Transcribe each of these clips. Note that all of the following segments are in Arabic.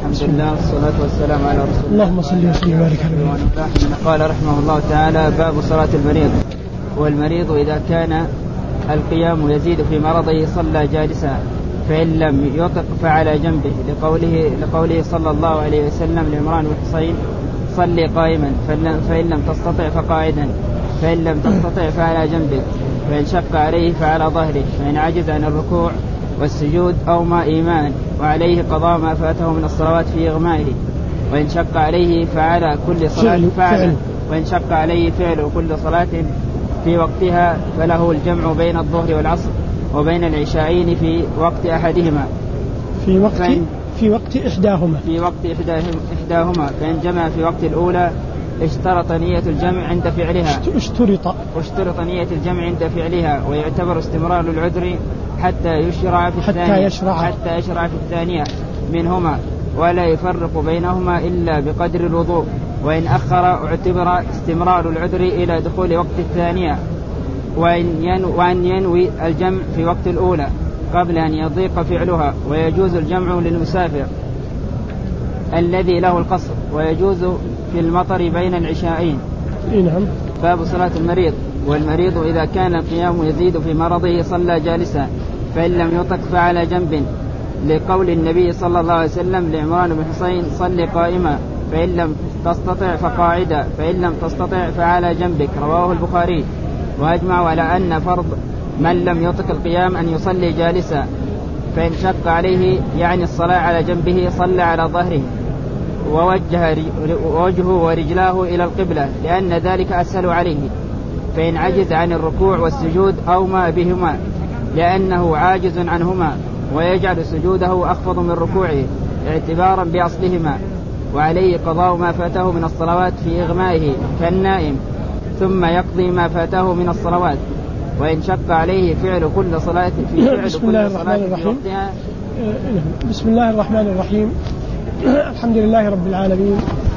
الحمد لله والصلاة والسلام على رسول الله. اللهم صل وسلم وبارك عليه. قال رحمه الله تعالى: باب صلاة المريض. والمريض إذا كان القيام يزيد في مرضه صلى جالسا، فإن لم يطق فعلى جنبه، لقوله صلى الله عليه وسلم لعمران بن حصين: صلي قائما، فإن لم تستطع فقاعدا، فإن لم تستطع فعلى جنبك، فإن شق عليه فعلى ظهره، فإن عجز عن الركوع والسجود أو ما إيمان، وعليه قضاء ما فاته من الصلوات في إغمائه، وإن شق عليه فعلى كل صلاة وإن شق عليه فعل كل صلاة في وقتها فله الجمع بين الظهر والعصر وبين العشاءين في وقت أحدهما في وقت إحداهما، فإن جمع في وقت الأولى اشترط نية الجمع عند فعلها اشترط نية الجمع عند فعلها، ويعتبر استمرار العذر حتى يشرع في الثانية منهما، ولا يفرق بينهما إلا بقدر الوضوء، وإن أخر اعتبر استمرار العذر إلى دخول وقت الثانية، وأن ينوي الجمع في وقت الأولى قبل أن يضيق فعلها، ويجوز الجمع للمسافر الذي له القصر، ويجوز في المطر بين العشاءين. نعم. باب صلاة المريض. والمريض إذا كان القيام يزيد في مرضه صلى جالسا، فإن لم يطق فعلى جنب، لقول النبي صلى الله عليه وسلم لعمران بن حصين: صلي قائما، فإن لم تستطع فقاعدا، فإن لم تستطع فعلى جنبك. رواه البخاري. وأجمعوا على أن فرض من لم يطق القيام أن يصلي جالسا، فإن شق عليه يعني الصلاة على جنبه صلى على ظهره ووجهه ورجلاه إلى القبلة، لأن ذلك أسهل عليه. فإن عجز عن الركوع والسجود أو ما بهما لأنه عاجز عنهما، ويجعل سجوده أخفض من ركوعه اعتبارا بأصلهما، وعليه قضاء ما فاته من الصلوات في إغمائه كالنائم، ثم يقضي ما فاته من الصلوات. وإن شق عليه فعل كل صلاة في وقتها. بسم الله الرحمن الرحيم. الحمد لله رب العالمين،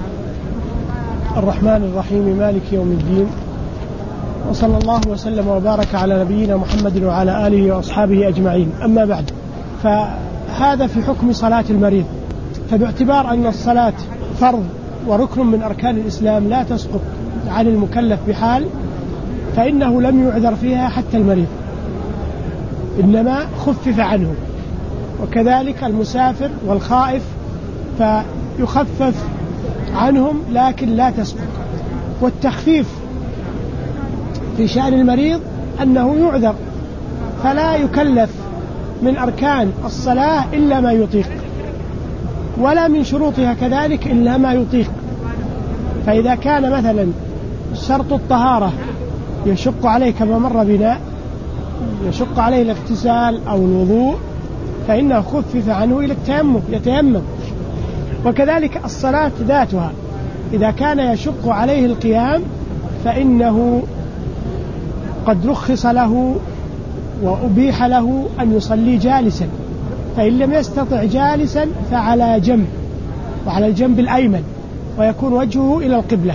الرحمن الرحيم، مالك يوم الدين، وصلى الله وسلم وبارك على نبينا محمد وعلى آله وأصحابه أجمعين. أما بعد، فهذا في حكم صلاة المريض. فباعتبار أن الصلاة فرض وركن من أركان الإسلام لا تسقط عن المكلف بحال، فإنه لم يعذر فيها حتى المريض، إنما خفف عنه. وكذلك المسافر والخائف فيخفف عنهم لكن لا تسقط. والتخفيف في شأن المريض أنه يعذر، فلا يكلف من أركان الصلاة إلا ما يطيق، ولا من شروطها كذلك إلا ما يطيق. فإذا كان مثلا شرط الطهارة يشق عليه كما مر بنا، يشق عليه الاغتسال أو الوضوء، فإنه خفف عنه إلى يتيمم. وكذلك الصلاة ذاتها إذا كان يشق عليه القيام فإنه قد رخص له وأبيح له أن يصلي جالسا، فإن لم يستطع جالسا فعلى جنب، وعلى الجنب الأيمن، ويكون وجهه إلى القبلة،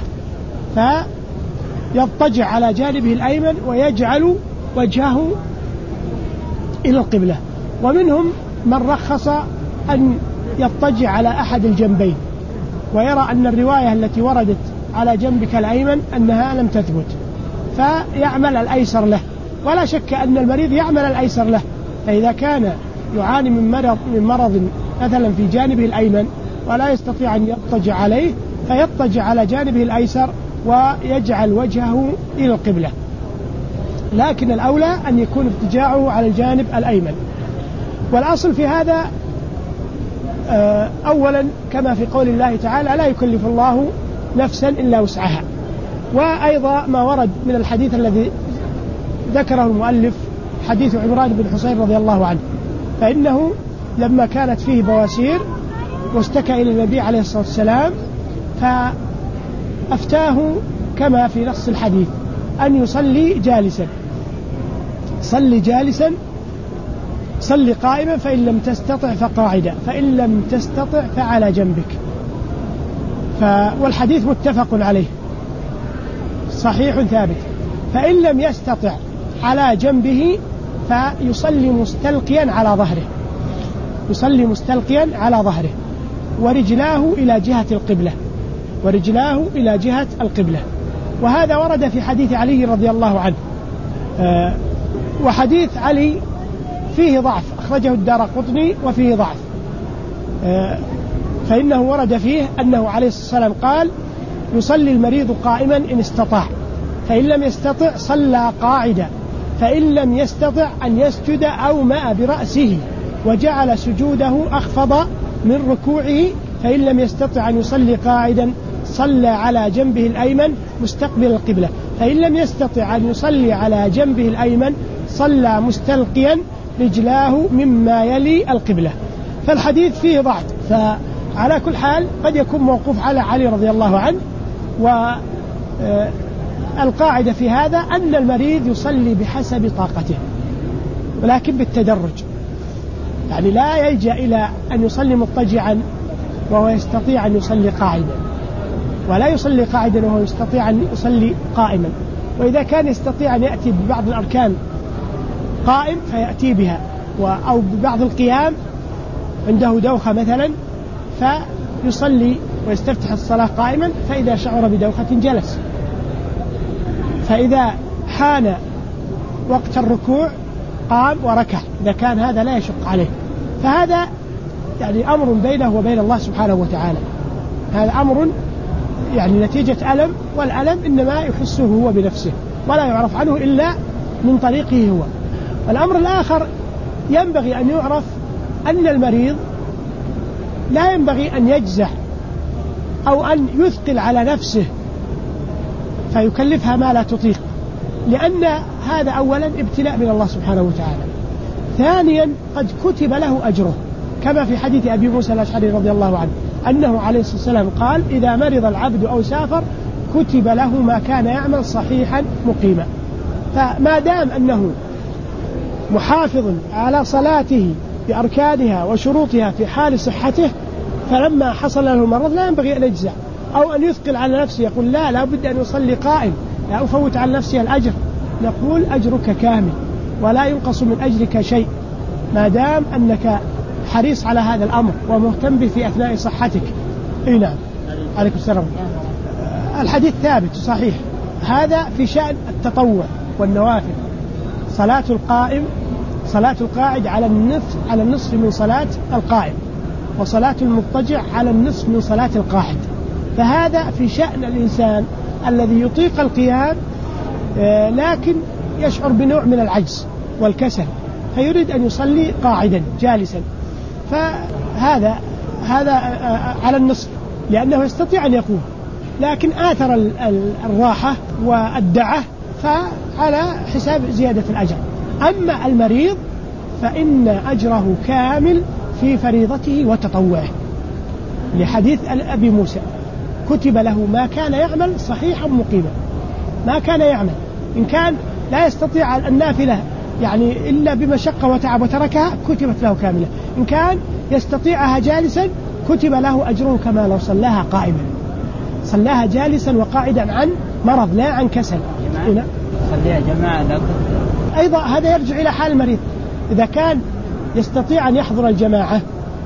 فيضطجع على جانبه الأيمن ويجعل وجهه إلى القبلة. ومنهم من رخص أن يضطجع على أحد الجنبين، ويرى أن الرواية التي وردت على جنبك الأيمن أنها لم تثبت، فيعمل الأيسر له. ولا شك أن المريض يعمل الأيسر له، فإذا كان يعاني من مرض مثلا في جانبه الأيمن ولا يستطيع أن يضطجع عليه، فيضطجع على جانبه الأيسر ويجعل وجهه إلى القبلة. لكن الأولى أن يكون اضطجاعه على الجانب الأيمن. والأصل في هذا أولا كما في قول الله تعالى: لا يكلف الله نفسا إلا وسعها. وأيضا ما ورد من الحديث الذي ذكره المؤلف، حديث عمران بن حصين رضي الله عنه، فإنه لما كانت فيه بواسير واشتكى إلى النبي عليه الصلاة والسلام، فأفتاه كما في نص الحديث أن يصلي جالسا، صلي جالسا، صلي قائما، فإن لم تستطع فقاعدا، فإن لم تستطع فعلى جنبك. والحديث متفق عليه صحيح ثابت. فإن لم يستطع على جنبه فيصلي مستلقيا على ظهره، يصلي مستلقيا على ظهره. ورجلاه إلى جهة القبلة، ورجلاه إلى جهة القبلة. وهذا ورد في حديث علي رضي الله عنه. وحديث علي فيه ضعف، أخرجه الدارقطني وفيه ضعف، فإنه ورد فيه أنه عليه الصلاة والسلام قال: يصلي المريض قائما إن استطاع، فإن لم يستطع صلى قاعدا، فإن لم يستطع أن يسجد أومأ برأسه وجعل سجوده أخفض من ركوعه، فإن لم يستطع أن يصلي قاعدا صلى على جنبه الأيمن مستقبل القبلة، فإن لم يستطع أن يصلي على جنبه الأيمن صلى مستلقيا رجلاه مما يلي القبلة. فالحديث فيه ضعف، فعلى كل حال قد يكون موقوف على علي رضي الله عنه. والقاعدة في هذا أن المريض يصلي بحسب طاقته، ولكن بالتدرج، يعني لا يلجأ إلى أن يصلي مضطجعا وهو يستطيع أن يصلي قاعدا، ولا يصلي قاعدا وهو يستطيع أن يصلي قائما. وإذا كان يستطيع أن يأتي ببعض الأركان قائم فيأتي بها، أو ببعض القيام عنده دوخة مثلا فيصلي ويستفتح الصلاة قائما، فإذا شعر بدوخة جلس، فإذا حان وقت الركوع قام وركع، إذا كان هذا لا يشق عليه. فهذا يعني أمر بينه وبين الله سبحانه وتعالى، هذا أمر يعني نتيجة ألم، والألم إنما يحسه هو بنفسه ولا يعرف عنه إلا من طريقه هو. والأمر الآخر ينبغي أن يعرف أن المريض لا ينبغي أن يجزع أو أن يثقل على نفسه فيكلفها ما لا تطيق، لأن هذا أولا ابتلاء من الله سبحانه وتعالى. ثانيا قد كتب له أجره، كما في حديث أبي موسى الأشعري رضي الله عنه أنه عليه الصلاة والسلام قال: إذا مرض العبد أو سافر كتب له ما كان يعمل صحيحا مقيما. فما دام أنه محافظ على صلاته بأركانها وشروطها في حال صحته، فلما حصل له المرض لا ينبغي أن يجزع أو أن يثقل على نفسه يقول لا بد أن يصلي قائم، لا أفوت على نفسي الأجر. نقول أجرك كامل ولا ينقص من أجرك شيء ما دام أنك حريص على هذا الأمر ومهتم به في أثناء صحتك. إيه نعم، عليكم السلام. الحديث ثابت صحيح، هذا في شأن التطوع والنوافل. صلاة القاعد على النصف من صلاة القائم، وصلاة المضطجع على النصف من صلاة القاعد. فهذا في شأن الإنسان الذي يطيق القيام لكن يشعر بنوع من العجز والكسل، فيريد أن يصلي قاعدا جالسا، فهذا على النصف لأنه يستطيع أن يقوم، لكن آثر الراحة والدعة فعلى حساب زيادة الأجر. أما المريض فإن أجره كامل في فريضته وتطوعه، لحديث أبي موسى: كتب له ما كان يعمل صحيحا مقيما. ما كان يعمل، إن كان لا يستطيع النافلة يعني إلا بمشقة وتعب وتركها كتبت له كاملة، إن كان يستطيعها جالسا كتب له أجره كما لو صلاها قائما، صلاها جالسا وقاعدا عن مرض لا عن كسل. صليها جماعة أيضا هذا يرجع إلى حال المريض. إذا كان يستطيع أن يحضر الجماعة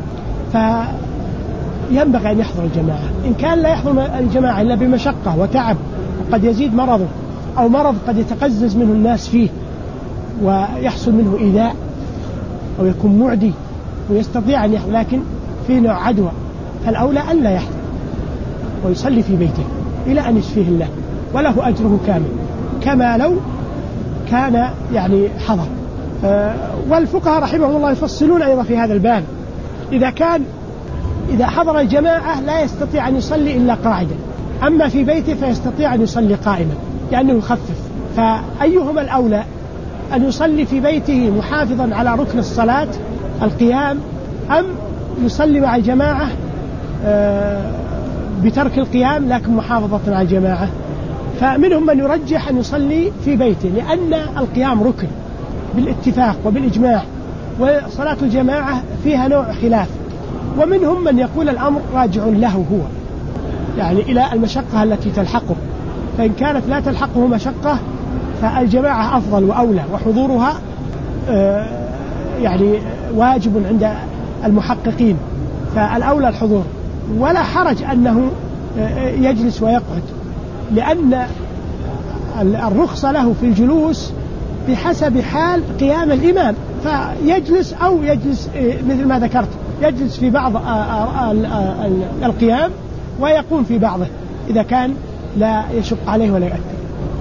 فينبغي أن يحضر الجماعة، إن كان لا يحضر الجماعة إلا بمشقة وتعب وقد يزيد مرضه، أو مرض قد يتقزز منه الناس فيه ويحصل منه إيذاء أو يكون معدي ويستطيع أن يحضر لكن في نوع عدوى، فالأولى أن لا يحضر ويصلي في بيته إلى أن يشفيه الله، وله أجره كامل كما لو كان يعني حضر. والفقهاء رحمهم الله يفصلون أيضا في هذا الباب: إذا حضر الجماعة لا يستطيع أن يصلي إلا قاعدا، أما في بيته فيستطيع أن يصلي قائما لأنه يخفف. فأيهما الأولى، أن يصلي في بيته محافظا على ركن الصلاة القيام، أم يصلي مع الجماعة بترك القيام لكن محافظة على الجماعة؟ فمنهم من يرجح أن يصلي في بيته لأن القيام ركن بالاتفاق وبالإجماع، وصلاة الجماعة فيها نوع خلاف. ومنهم من يقول الأمر راجع له هو، يعني إلى المشقة التي تلحقه، فإن كانت لا تلحقه مشقة فالجماعة أفضل وأولى، وحضورها يعني واجب عند المحققين، فالأولى الحضور. ولا حرج أنه يجلس ويقعد، لأن الرخصة له في الجلوس بحسب حال قيام الإمام، فيجلس أو يجلس مثل ما ذكرت، يجلس في بعض القيام ويقوم في بعضه إذا كان لا يشق عليه ولا يؤثر.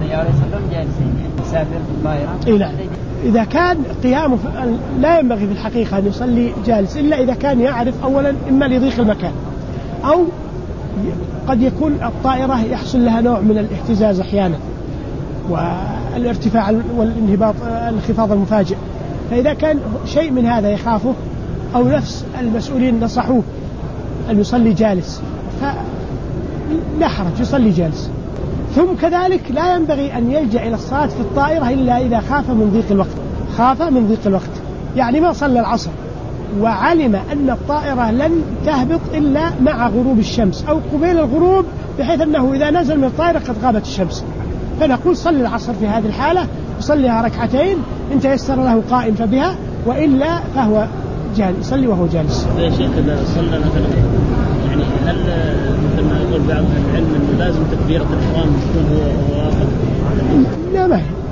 إذا كان قيامه لا ينبغي في الحقيقة أن يصلي جالس إلا إذا كان يعرف أولا إما لضيق المكان، أو قد يكون الطائرة يحصل لها نوع من الاهتزاز أحيانا والارتفاع والانهباط الانخفاض المفاجئ، فإذا كان شيء من هذا يخافه أو نفس المسؤولين نصحوه أن يصلي جالس فلا حرج يصلي جالس. ثم كذلك لا ينبغي أن يلجأ إلى الصلاة في الطائرة إلا إذا خاف من ضيق الوقت، خاف من ضيق الوقت، يعني ما صلى العصر وعلم أن الطائرة لن تهبط إلا مع غروب الشمس أو قبيل الغروب، بحيث أنه إذا نزل من الطائرة قد غابت الشمس، فنقول صلي العصر في هذه الحالة، يصليها ركعتين إن تيسر له قائم فبها، وإلا فهو يصلي وهو جالس. يا شيخ إذا صلى مثلا يعني هل مثل ما يقول بعض العلم أنه لازم تكبيرة الإحرام تكون هو واقف؟ لا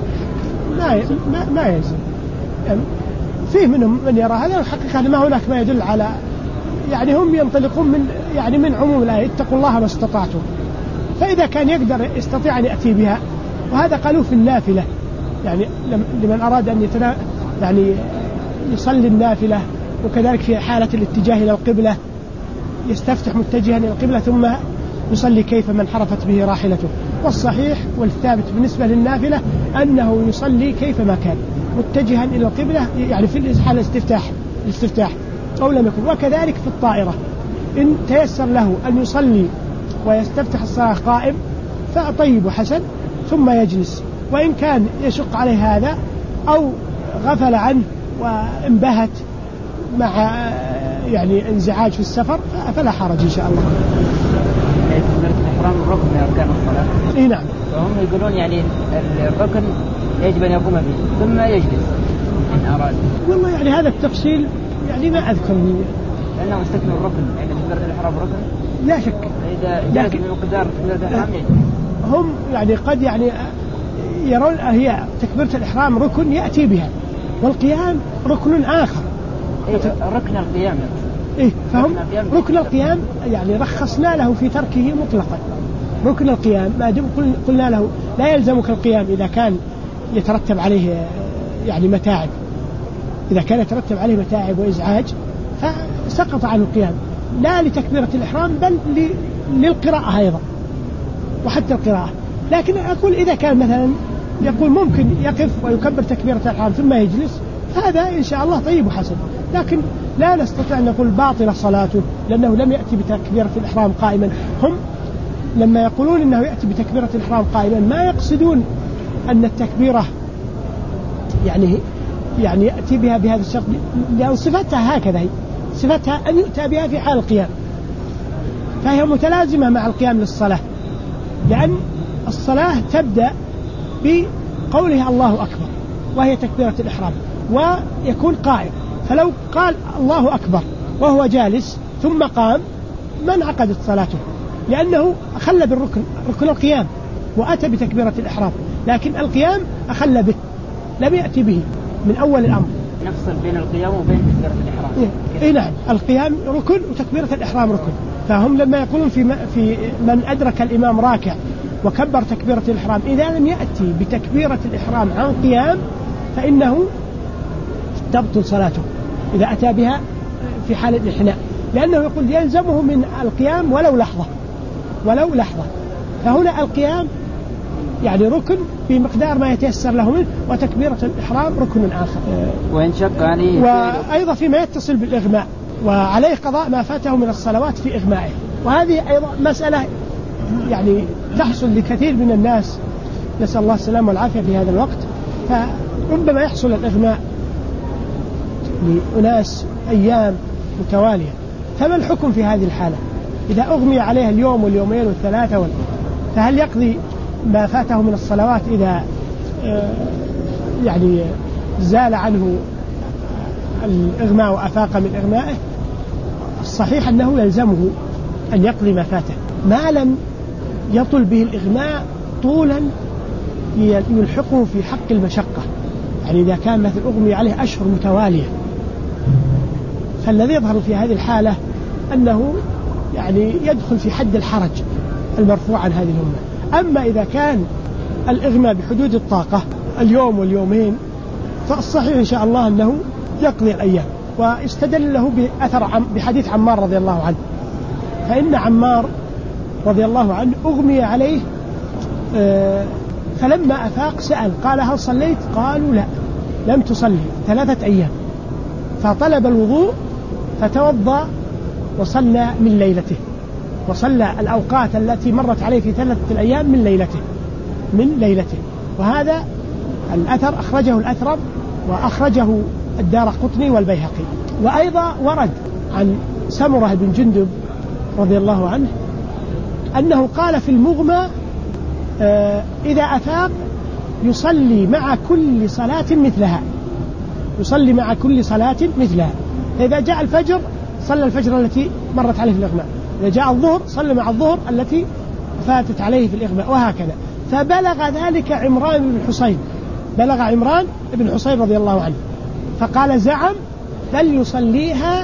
ما يلزم. يعني فيه منهم من يرى هذا، الحقيقة ما هناك ما يدل على، يعني هم ينطلقون من عموم الآية اتقوا الله ما استطعتم، فإذا كان يقدر يستطيع أن يأتي بها، وهذا قالوا في النافلة، يعني لمن أراد أن يعني يصلي النافلة، وكذلك في حالة الاتجاه إلى القبلة يستفتح متجها إلى القبلة ثم يصلي كيف من حرفت به راحلته. والصحيح والثابت بالنسبة للنافلة أنه يصلي كيف ما كان متجها إلى القبلة، يعني في حال الاستفتاح أو لم يكن. وكذلك في الطائرة إن تيسر له أن يصلي ويستفتح الصلاة قائم فطيب وحسن ثم يجلس، وإن كان يشق عليه هذا أو غفل عنه وانبهت مع يعني انزعاج في السفر فلا حرج إن شاء الله. الإحرام ركن من أركان الصلاة. إيه نعم. فهم يقولون يعني الركن يجب أن يقوم به ثم يجلس إن أراد. والله يعني هذا التفصيل يعني ما أذكر منه. لأنه استكمل الركن، يعني تكبيرة الإحرام ركن. لا شك. إذا جاءت من مقدار تكبيرة الإحرام هم يعني قد يعني يرون هي تكبيرة الإحرام ركن يأتي بها، والقيام ركن آخر. ركن القيام. إيه فهم ركن القيام يعني رخصنا له في تركه مطلقا. ركن القيام ما دام قلنا له لا يلزمك القيام إذا كان يترتب عليه يعني متاعب، إذا كان يترتب عليه متاعب وإزعاج فسقط عن القيام، لا لتكبيرة الإحرام بل للقراءة أيضا وحتى القراءة. لكن أقول إذا كان مثلا يقول ممكن يقف ويكبر تكبيرة الإحرام ثم يجلس، هذا إن شاء الله طيب وحسن، لكن لا نستطيع أن نقول باطل صلاته لأنه لم يأتي بتكبيرة الإحرام قائما. هم لما يقولون إنه يأتي بتكبيرة الإحرام قائما ما يقصدون أن التكبيرة يعني يأتي بها بهذا الشرط، لأن صفتها هكذا، هي صفتها أن يؤتى بها في حال القيام، فهي متلازمة مع القيام للصلاة، لأن الصلاة تبدأ بقولها الله أكبر وهي تكبيرة الإحرام ويكون قائم، فلو قال الله أكبر وهو جالس ثم قام ما انعقدت صلاته، لأنه أخل بالركن، ركن القيام، وأتى بتكبيرة الإحرام، لكن القيام أخل به لم يأتي به من أول الأمر. نفصل بين القيام وبين تكبيرة الإحرام. إيه نعم، القيام ركن وتكبيرة الإحرام ركن. فهم لما يقولون في من أدرك الإمام راكع وكبر تكبيرة الإحرام إذا لم يأتي بتكبيرة الإحرام عن قيام فإنه تبطل صلاته إذا أتى بها في حال الإحناء، لأنه يقول يلزمه من القيام ولو لحظة. فهنا القيام يعني ركن بمقدار ما يتيسر له منه، وتكبيرة الإحرام ركن آخر. وإن شق عليه وأيضا فيما يتصل بالإغماء، وعليه قضاء ما فاته من الصلوات في إغمائه، وهذه أيضا مسألة يعني تحصل لكثير من الناس، نسأل الله السلامة والعافية في هذا الوقت، فربما يحصل الإغماء لأناس أيام متوالية. فما الحكم في هذه الحالة إذا أغمي عليها اليوم واليومين والثلاثة فهل يقضي ما فاته من الصلوات إذا يعني زال عنه الإغماء وأفاق من إغمائه؟ الصحيح أنه يلزمه أن يقضي ما فاته ما لم يطل به الإغماء طولا يلحقه في حق المشقة. يعني إذا كان مثل أغمي عليه أشهر متوالية فالذي يظهر في هذه الحالة أنه يعني يدخل في حد الحرج المرفوع عن هذه الأمة. أما إذا كان الإغماء بحدود الطاقة اليوم واليومين فالصحيح إن شاء الله أنه يقضي الأيام. واستدل له بحديث عمار رضي الله عنه، فإن عمار رضي الله عنه أغمي عليه فلما أفاق سأل قال هل صليت؟ قالوا لا لم تصلي 3 أيام. فطلب الوضوء فتوضأ وصلى من ليلته، وصلى الأوقات التي مرت عليه في 3 أيام من ليلته. وهذا الأثر أخرجه الأثرم وأخرجه الدارقطني والبيهقي. وأيضا ورد عن سمرة بن جندب رضي الله عنه أنه قال في المغمى إذا أفاق يصلي مع كل صلاة مثلها. إذا جاء الفجر صلى الفجر التي مرت عليه في الإغماء، إذا جاء الظهر صلى مع الظهر التي فاتت عليه في الإغماء، وهكذا. فبلغ ذلك عمران بن حصين رضي الله عنه فقال زعم بل يصليها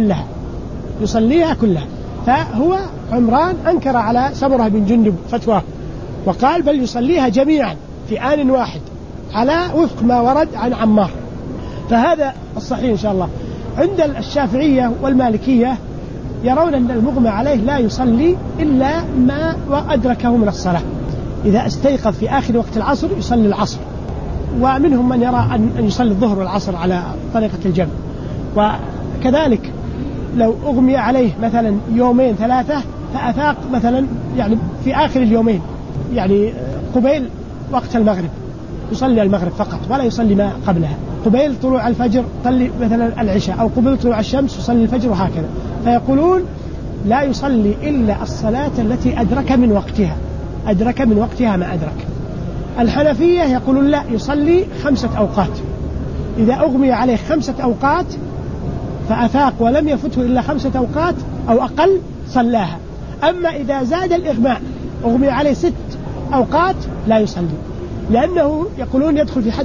كلها. فهو عمران أنكر على سمرة بن جندب فتواه وقال بل يصليها جميعا في آن واحد على وفق ما ورد عن عمار. فهذا الصحيح إن شاء الله. عند الشافعية والمالكية يرون أن المغمى عليه لا يصلي إلا ما أدركه من الصلاة. إذا استيقظ في آخر وقت العصر يصلي العصر، ومنهم من يرى أن يصلي الظهر والعصر على طريقة الجمع. وكذلك لو أغمي عليه مثلا 2-3 فأفاق مثلا يعني في آخر اليومين يعني قبيل وقت المغرب يصلي المغرب فقط ولا يصلي ما قبلها، قبيل طلوع الفجر يصلي مثلا العشاء، أو قبيل طلوع الشمس يصلي الفجر، وهكذا. فيقولون لا يصلي إلا الصلاة التي أدرك من وقتها ما أدرك. الحنفية يقولون لا، يصلي 5 أوقات. إذا أغمي عليه 5 أوقات فأفاق ولم يفته إلا 5 أوقات أو أقل صلاها. أما إذا زاد الإغماء أغمي عليه 6 أوقات لا يصلي، لأنه يقولون يدخل في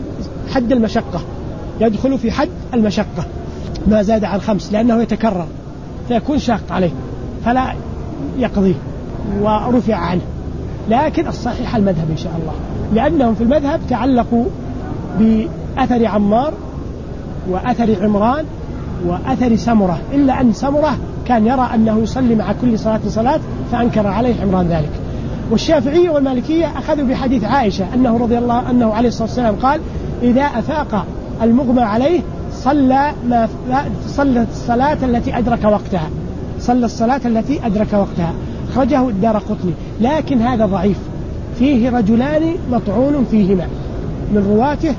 حد المشقة ما زاد عن 5، لأنه يتكرر فيكون شاق عليه فلا يقضيه ورفع عنه. لكن الصحيح المذهب إن شاء الله، لأنهم في المذهب تعلقوا بأثر عمار وأثر عمران وأثر سمرة، إلا أن سمرة كان يرى أنه يصلي مع كل صلاة فأنكر عليه عمران ذلك. والشافعية والمالكية أخذوا بحديث عائشة أنه عليه الصلاة والسلام قال إذا أفاق المغمى عليه صلى الصلاة التي أدرك وقتها. أخرجه الدارقطني، لكن هذا ضعيف، فيه رجلان مطعون فيهما من رواته،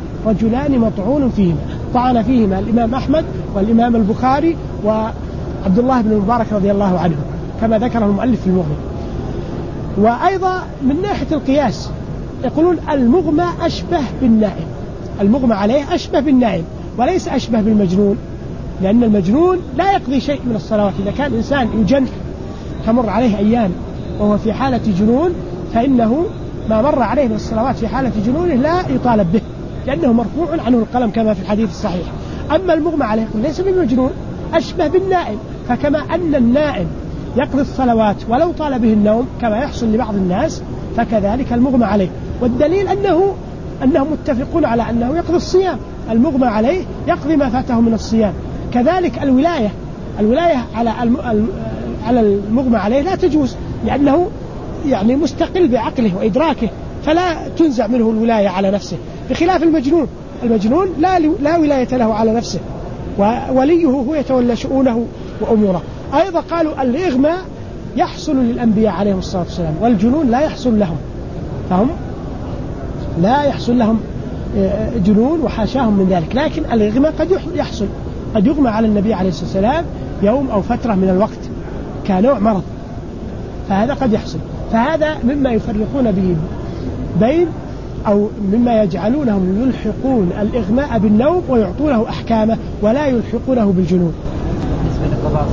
طعن فيهما الإمام أحمد والإمام البخاري وعبد الله بن المبارك رضي الله عنه كما ذكره المؤلف في المغني. وأيضا من ناحية القياس يقولون المغمى أشبه بالنائم، المغمى عليه أشبه بالنائم وليس أشبه بالمجنون، لأن المجنون لا يقضي شيء من الصلوات. إذا كان إنسان يجن تمر عليه أيام وهو في حالة جنون فإنه ما مر عليه من الصلوات في حالة جنونه لا يطالب به، لأنه مرفوع عنه القلم كما في الحديث الصحيح. أما المغمى عليه ليس بالمجنون، أشبه بالنائم. فكما أن النائم يقضي الصلوات ولو طال به النوم كما يحصل لبعض الناس، فكذلك المغمى عليه. والدليل أنهم متفقون على أنه يقضي الصيام، المغمى عليه يقضي ما فاته من الصيام. كذلك الولاية على المغمى عليه لا تجوز، لأنه يعني مستقل بعقله وإدراكه فلا تنزع منه الولاية على نفسه، بخلاف المجنون لا ولاية له على نفسه، ووليه هو يتولى شؤونه وأموره. أيضا قالوا الإغماء يحصل للأنبياء عليهم الصلاة والسلام، والجنون لا يحصل لهم، فهم لا يحصل لهم جنون وحاشاهم من ذلك. لكن الإغماء قد يغمى على النبي عليه الصلاة والسلام يوم أو فترة من الوقت كنوع مرض، فهذا قد يحصل. فهذا مما يفرقون به بين أو مما يجعلونهم يلحقون الإغماء بالنوم ويعطونه أحكامه ولا يلحقونه بالجنون. بالنسبة لقضاء الصوم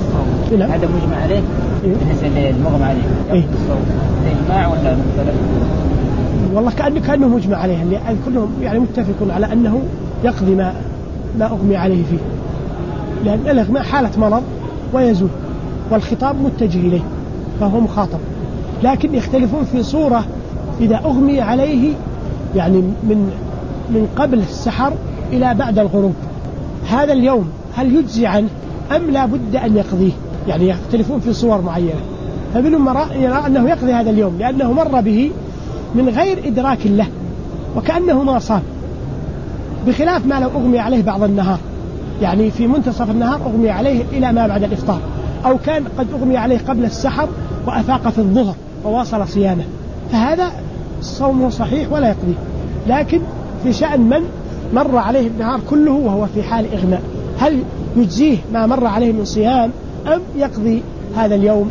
هذا مجمع عليه بالنسبة للمغمى عليه الصوم إجماع ولا مختلف؟ والله كأنه مجمع عليه، اللي كلهم يعني متفقون على أنه يقضي ما أغمي عليه فيه، لأن الإغماء حالة مرض ويزول والخطاب متجه إليه فهو مخاطب، لكن يختلفون في صورة إذا أغمي عليه يعني من قبل السحر إلى بعد الغروب، هذا اليوم هل يجزي عنه أم لا بد أن يقضيه؟ يعني يختلفون في صور معينة، فمنهم يرى أنه يقضي هذا اليوم لأنه مر به من غير إدراك له وكأنه ما صام، بخلاف ما لو أغمي عليه بعض النهار، يعني في منتصف النهار أغمي عليه إلى ما بعد الإفطار، أو كان قد أغمي عليه قبل السحر وأفاق في الظهر وواصل صيامه، فهذا صومه صحيح ولا يقضي. لكن في شأن من مر عليه النهار كله وهو في حال إغماء، هل يجزيه ما مر عليه من صيام أم يقضي هذا اليوم؟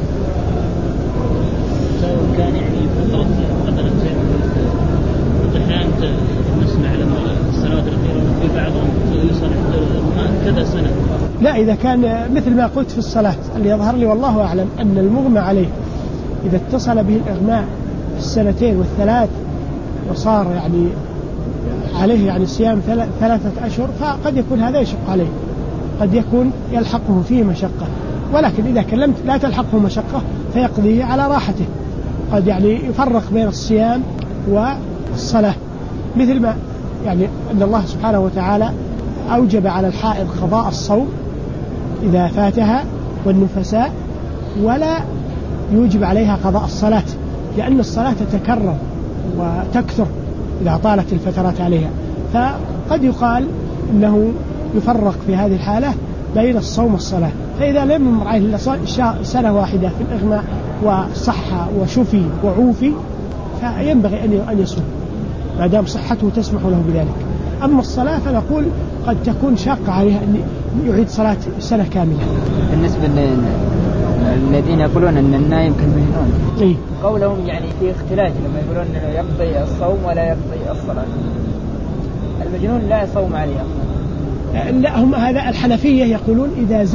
كان يعني فترة مثلا زي امتحان نسمع لما السنوات الأخيرة في بعضهم يوصل كذا سنة. لا، إذا كان مثل ما قلت في الصلاة اللي يظهر لي والله أعلم أن المغمى عليه إذا اتصل به الإغماء في السنتين والثلاث وصار يعني عليه يعني صيام 3 أشهر، فقد يكون هذا يشق عليه، قد يكون يلحقه فيه مشقة، ولكن إذا كلمت لا تلحقه مشقة فيقضيه على راحته، قد يعني يفرق بين الصيام والصلاة، مثل ما يعني أن الله سبحانه وتعالى أوجب على الحائض قضاء الصوم إذا فاتها والنفساء، ولا يوجب عليها قضاء الصلاة، لأن الصلاة تتكرر وتكثر إذا طالت الفترات عليها، فقد يقال أنه يفرق في هذه الحالة بين الصوم والصلاة، فإذا لم يمر عليه إلا سنة واحدة في الإغماء وصحة وشفي وعوفي فينبغي أن يصوم ما دام صحته تسمح له بذلك. أما الصلاة فنقول قد تكون شاقة عليها أن يعيد صلاة سنة كاملة. بالنسبة الذين يقولون أن النائم كالمجنون، قولهم يعني في اختلاف لما يقولون أنه يقضي الصوم ولا يقضي الصلاة، المجنون لا يصوم عليه. لا، هم هذا الحنفية يقولون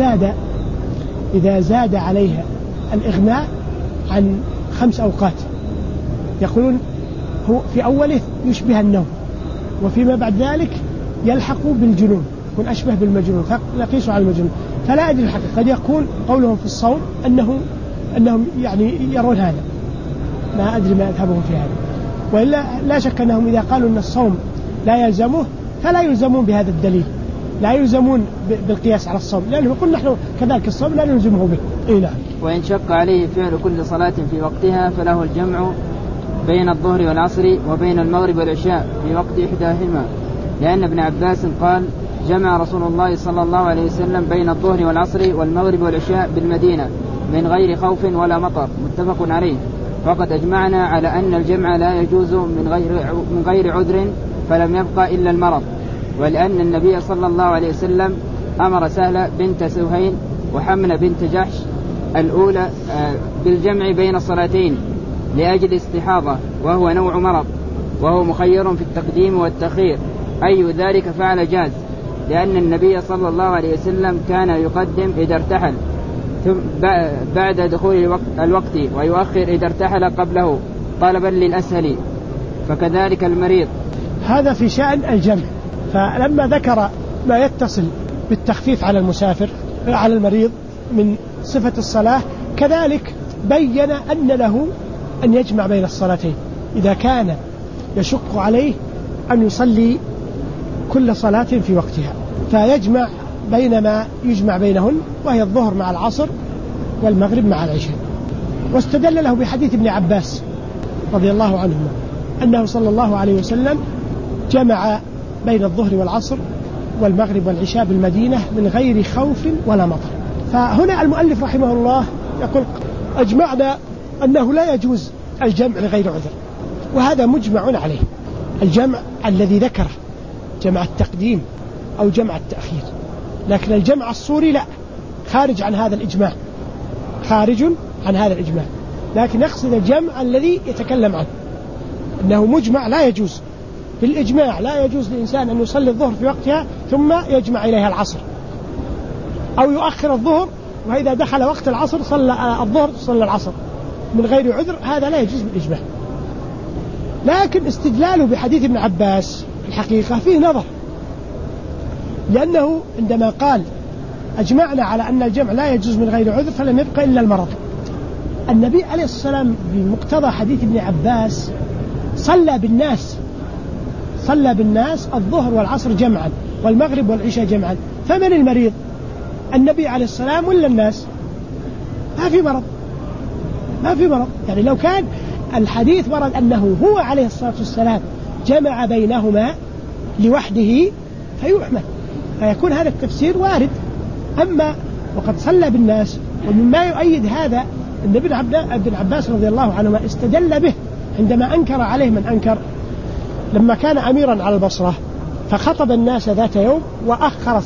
إذا زاد عليها الإغماء عن 5 أوقات، يقولون هو في أوله يشبه النوم، وفيما بعد ذلك يلحق بالجنون، يكون أشبه بالمجنون فنقيسه على المجنون. فلا أدري الحقيقة، قد يكون قولهم في الصوم أنهم يعني يرون هذا، ما أدري ما أذهبهم في هذا، وإلا لا شك أنهم إذا قالوا أن الصوم لا يلزمه فلا يلزمون بهذا الدليل، لا يلزمون بالقياس على الصوم، لأنه يقول نحن كذلك الصوم لا نلزمه به. نعم. وإن شق عليه فعل كل صلاة في وقتها فله الجمع بين الظهر والعصر وبين المغرب والعشاء في وقت إحداهما، لأن ابن عباس قال جمع رسول الله صلى الله عليه وسلم بين الظهر والعصر والمغرب والعشاء بالمدينة من غير خوف ولا مطر، متفق عليه. وقد أجمعنا على أن الجمع لا يجوز من غير عذر فلم يبقى إلا المرض، ولأن النبي صلى الله عليه وسلم أمر سهلة بنت سهيل وحمنة بنت جحش الأولى بالجمع بين الصلاتين لأجل استحاضة وهو نوع مرض، وهو مخير في التقديم والتأخير، أي ذلك فعل جاز، لأن النبي صلى الله عليه وسلم كان يقدم إذا ارتحل بعد دخول الوقت ويؤخر إذا ارتحل قبله طلبا للأسهل، فكذلك المريض. هذا في شأن الجمع، فلما ذكر ما يتصل بالتخفيف على المسافر على المريض من صفة الصلاة، كذلك بين أن له أن يجمع بين الصلاتين إذا كان يشق عليه أن يصلي كل صلاة في وقتها، فيجمع بين ما يجمع بينهن وهي الظهر مع العصر والمغرب مع العشاء. واستدل له بحديث ابن عباس رضي الله عنهما أنه صلى الله عليه وسلم جمع بين الظهر والعصر والمغرب والعشاء بالمدينة من غير خوف ولا مطر. فهنا المؤلف رحمه الله يقول أجمعنا أنه لا يجوز الجمع لغير عذر، وهذا مجمع عليه، الجمع الذي ذكره جمع التقديم أو جمع التأخير، لكن الجمع الصوري لا، خارج عن هذا الإجماع، خارج عن هذا الإجماع، لكن يقصد الجمع الذي يتكلم عنه أنه مجمع لا يجوز بالإجماع، لا يجوز للإنسان أن يصلي الظهر في وقتها ثم يجمع إليها العصر، أو يؤخر الظهر وإذا دخل وقت العصر صلى الظهر صلى العصر من غير عذر، هذا لا يجوز بالإجماع. لكن استدلاله بحديث ابن عباس الحقيقة فيه نظر، لأنه عندما قال أجمعنا على أن الجمع لا يجوز من غير عذر فلم يبقى إلا المرض، النبي عليه الصلاة والسلام بمقتضى حديث ابن عباس صلى بالناس الظهر والعصر جمعا والمغرب والعشاء جمعا، فمن المريض؟ النبي عليه السلام ولا الناس؟ ما في مرض. يعني لو كان الحديث ورد أنه هو عليه الصلاة والسلام جمع بينهما لوحده فيحمل، فيكون هذا التفسير وارد. أما وقد صلى بالناس، ومما يؤيد هذا أن ابن عباس رضي الله عنهما استدل به عندما أنكر عليه من أنكر، لما كان أميرا على البصرة فخطب الناس ذات يوم وأخر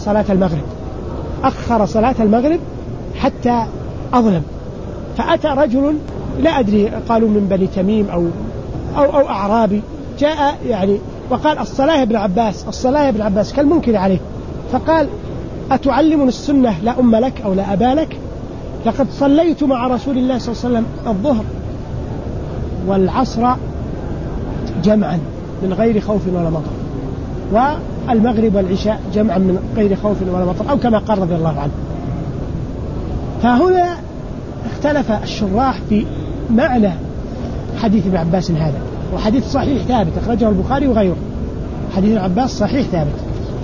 صلاة المغرب حتى أظلم، فأتى رجل لا أدري قالوا من بني تميم أو أعرابي، جاء يعني وقال الصلاة يا ابن عباس كالمنكر عليه، فقال أتعلمني السنة لا أم لك أو لا أبا لك؟ لقد صليت مع رسول الله صلى الله عليه وسلم الظهر والعصر جمعا من غير خوف ولا مطر، والمغرب والعشاء جمعا من غير خوف ولا مطر، أو كما قال رضي الله عنه. فهنا اختلف الشراح في معنى حديث ابن عباس هذا، وحديث صحيح ثابت أخرجه البخاري وغيره، حديث ابن عباس صحيح ثابت.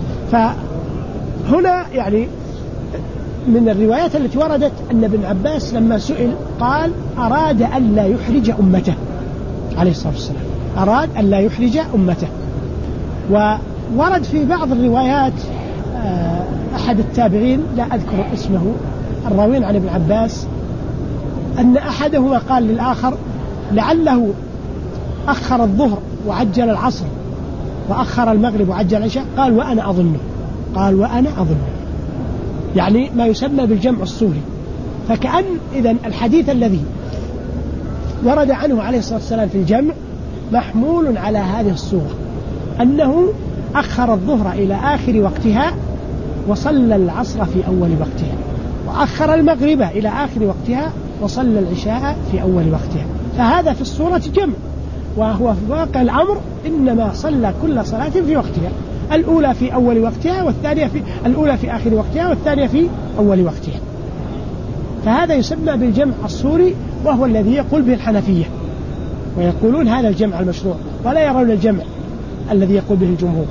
فهنا يعني من الروايات التي وردت أن ابن عباس لما سئل قال أراد أن لا يحرج أمته عليه الصلاة والسلام، أراد أن لا يحرج أمته. وورد في بعض الروايات أحد التابعين لا أذكر اسمه الراوين عن ابن عباس أن أحدهما قال للآخر لعله أخر الظهر وعجل العصر وأخر المغرب وعجل العشاء، قال وأنا أظنه، يعني ما يسمى بالجمع الصوري. فكأن إذن الحديث الذي ورد عنه عليه الصلاة والسلام في الجمع محمول على هذه الصورة، أنه أخر الظهر إلى آخر وقتها وصلى العصر في أول وقتها، وأخر المغرب إلى آخر وقتها وصلى العشاء في أول وقتها، فهذا في الصورة جمع، وهو في واقع الأمر إنما صلى كل صلاة في وقتها، الأولى في أول وقتها والثانية الأولى في آخر وقتها والثانية في أول وقتها. فهذا يسمى بالجمع الصوري، وهو الذي يقول به الحنفية، ويقولون هذا الجمع المشروع، ولا يرون الجمع الذي يقول به الجمهور.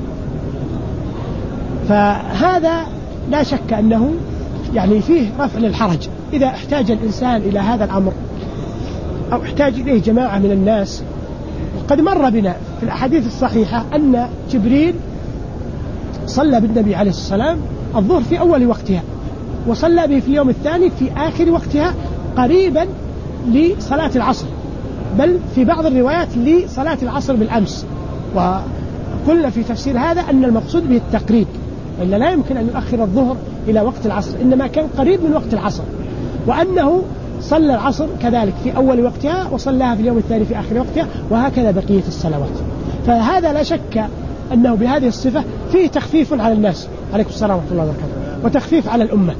فهذا لا شك أنه يعني فيه رفع للحرج إذا احتاج الإنسان إلى هذا الأمر أو احتاج إليه جماعة من الناس. وقد مر بنا في الأحاديث الصحيحة أن جبريل صلى بالنبي عليه السلام الظهر في أول وقتها، وصلى به في اليوم الثاني في آخر وقتها قريبا لصلاة العصر، بل في بعض الروايات لصلاة العصر بالأمس. وقلنا في تفسير هذا أن المقصود به التقريب، إلا لا يمكن أن يؤخر الظهر إلى وقت العصر، إنما كان قريب من وقت العصر، وأنه صلى العصر كذلك في أول وقتها وصلاها في اليوم الثاني في آخر وقتها، وهكذا بقية الصلوات. فهذا لا شك أنه بهذه الصفة فيه تخفيف على الناس، عليكم السلام ورحمة الله وبركاته، وتخفيف على الأمة،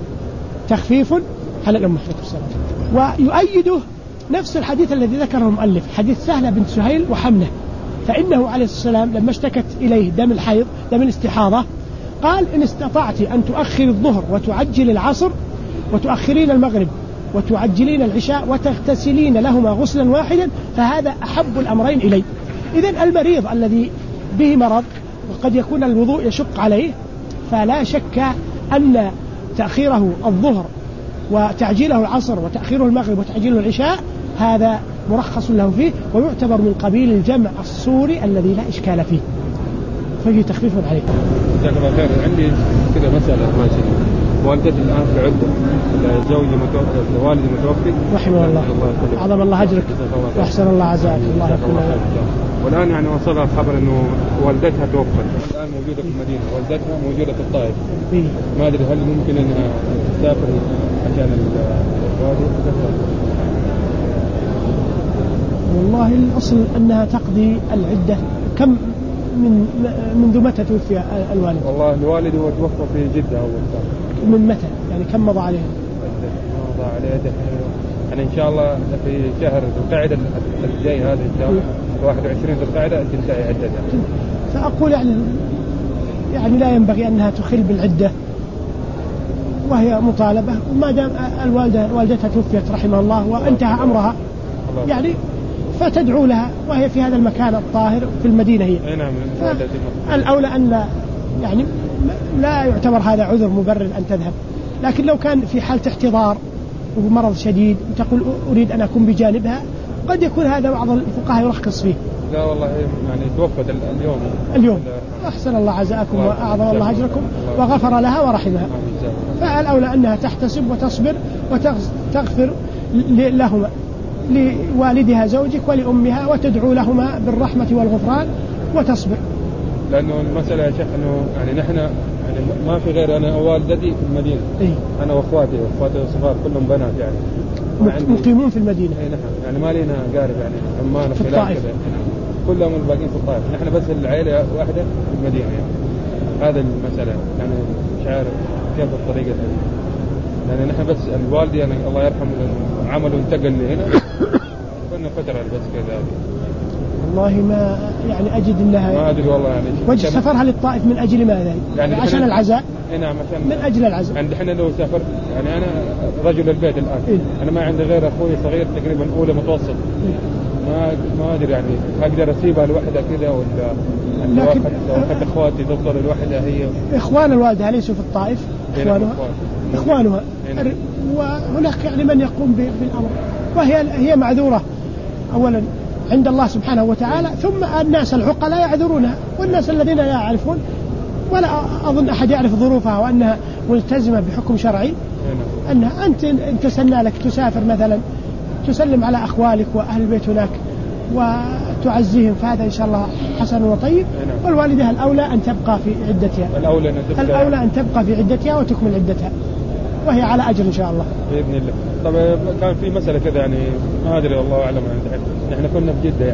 عليكم السلام. ويؤيده نفس الحديث الذي ذكره المؤلف، حديث سهلة بنت سهيل وحمله، فإنه عليه السلام لما اشتكت إليه دم الحيض دم الاستحاضة قال إن استطعت أن تؤخر الظهر وتعجل العصر وتؤخرين المغرب وتعجلين العشاء وتغتسلين لهما غسلا واحدا فهذا أحب الأمرين إلي. إذن المريض الذي به مرض وقد يكون الوضوء يشق عليه، فلا شك أن تأخيره الظهر وتعجيله العصر وتأخيره المغرب وتعجيله العشاء هذا مرخص له فيه، ويعتبر من قبيل الجمع الصوري الذي لا إشكال فيه، فيه تخفيف عليه. جزاك الله خير. عندي كذا مسألة ماشي، والدتي الآن في عدة، زوجي والدي متوفي رحمه الله، عظم الله أجرك وأحسن الله عزاك، الله يكون. والآن يعني وصلها الخبر إنه والدتها توفت، الآن موجودة في المدينة، والدتها موجودة في الطائف، ما أدري هل ممكن إنها تسافر عشان والله الأصل أنها تقضي العدة. كم منذ متى توفي الوالد؟ والله الوالد هو توفى في جدة أول سنة. من متى يعني كم مضى عليه؟ على يده يعني إن شاء الله في شهر ذو القعدة الجاي هذا إن شاء الله 21 ذو القعدة تنتهي عدتها. فأقول يعني لا ينبغي أنها تخل بالعدة وهي مطالبة، وما دام والدتها توفيت رحمها الله وانتهى أمرها يعني فتدعو لها وهي في هذا المكان الطاهر في المدينة هي. نعم. الأولى أن يعني لا يعتبر هذا عذر مبرر أن تذهب، لكن لو كان في حالة احتضار ومرض شديد وتقول أريد أن أكون بجانبها قد يكون هذا بعض الفقهاء يرخص فيه. لا والله يعني توفت اليوم. أحسن الله عزاءكم وأعظم الله أجركم وغفر لها ورحمها. فالأولى أنها تحتسب وتصبر وتغفر لهما، لوالدها زوجك ولأمها، وتدعو لهما بالرحمة والغفران وتصبر. لأنه المسألة يا شيخ أنه يعني نحن يعني ما في غير أنا ووالدتي في المدينة. أنا وأخواتي الصغار كلهم بنات يعني مقيمون في المدينة. نحن يعني ما لينا قارب يعني عمان في الطائف كلهم الباقين في الطائف، نحن بس العائلة واحدة في المدينة يعني. هذا المسألة يعني مش عارف كيف الطريقة هذه، لأن نحن بس الوالدي يعني الله يرحمه عمله انتقل لهنا كنا فترة بس كذا. والله ما يعني أجد لها ما أدري والله يعني وجه سفرها للطائف من أجل ماذا يعني عشان العزاء. نعم عشان من أجل العزاء. عند إحنا لو سافر يعني أنا رجل البيت الآن أنا ما عندي غير أخوي صغير تقريبا أولى متوسط. ما أدري يعني أقدر أسيبها لوحدها كذا ولا واحد أخواتي تفضل الوحدة هي. إخوان الوالدة ليسوا في الطائف إخوانها وهناك يعني من يقوم بالأمر، وهي معذورة أولا عند الله سبحانه وتعالى، ثم الناس العقلاء يعذرونها، والناس الذين لا يعرفون ولا أظن أحد يعرف ظروفها وأنها ملتزمة بحكم شرعي، أنها أنت تسنى لك تسافر مثلا تسلم على أخوالك وأهل البيت هناك وتعزيهم، فهذا إن شاء الله حسن وطيب. والوالدة الأولى أن تبقى في عدتها، الأولى أن تبقى في عدتها وتكمل عدتها وهي على أجر إن شاء الله بإذن الله. طبعا كان في مسألة كذا يعني ما أدري الله أعلم يعني نحن كنا في جدة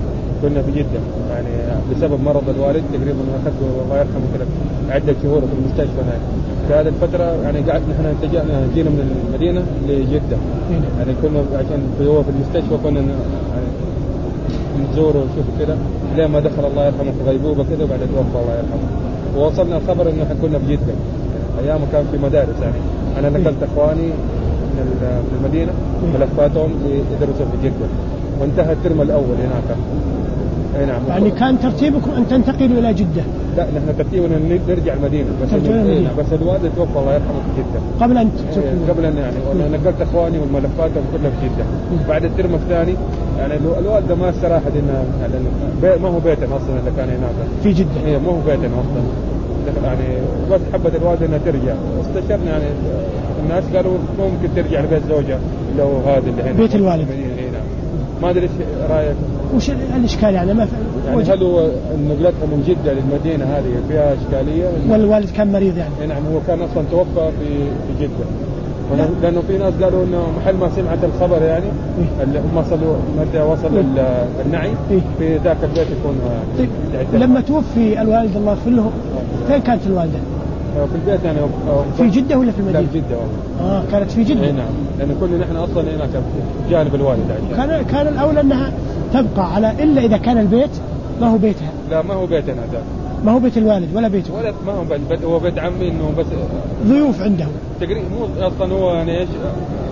يعني بسبب مرض الوالد تقريبا أخذته الله يرحمه كذا عدة شهور في المستشفى هناك. في هذه الفترة يعني قعدت نحن جينا من المدينة لجدة يعني كنا عشان هو في المستشفى كنا يعني نزوره ونشوف كذا ليه ما دخل الله يرحمه في غيبوبة كذا وبعد توفى الله يرحمه. ووصلنا الخبر إنه كنا في جدة أيام كان في مدارس يعني أنا نقلت أخواني من المدينة ملفاتهم يدرسوا في جدة وانتهى الترم الأول هناك. نعم. يعني كان ترتيبكم أن تنتقلوا إلى جدة؟ لا نحن ترتيبنا نرجع المدينة بس الوالد توفى الله يرحمه في جدة قبل أن يعني وأنا نقلت أخواني والملفات كلها في جدة. بعد الترم الثاني يعني الوالدة ما استراحت إنها يعني ما هو بيتنا أصلا اللي كان هناك في جدة ما هو بيتنا أصلا يعني بس حبت الوالدة إنها ترجع واستشرنا يعني الناس قالوا ممكن ترجع لبيت زوجها لو هذا اللي هنا بيت الوالد. ما أدري إيش رأيك؟ وش الإشكال يعني ما يعني هل هو نقلتها من جدة للمدينة هذه فيها إشكالية؟ والوالد كان مريض يعني؟ نعم هو كان أصلا توفى في جدة لأنه في ناس قالوا إنه محل ما سمعت الخبر يعني اللي هم متى وصل النعي في ذاك البيت يكون. طيب لما توفي الوالد الله يغفر له فين كانت الوالدة؟ في البيت يعني في جدة ولا في المدينة؟ لا في جدة والله. كانت في جدة. نعم لأن كنا نحن أصلا هنا جانب الوالدة كان الأولى أنها تبقى على إلا إذا كان البيت ما هو بيتها. لا ما هو بيتنا ذا ما هو بيت الوالد ولا بيته ولا ما هو بيت هو بيت عمي إنه بس ضيوف عنده تقريبا مو أصلا هو يعني إيش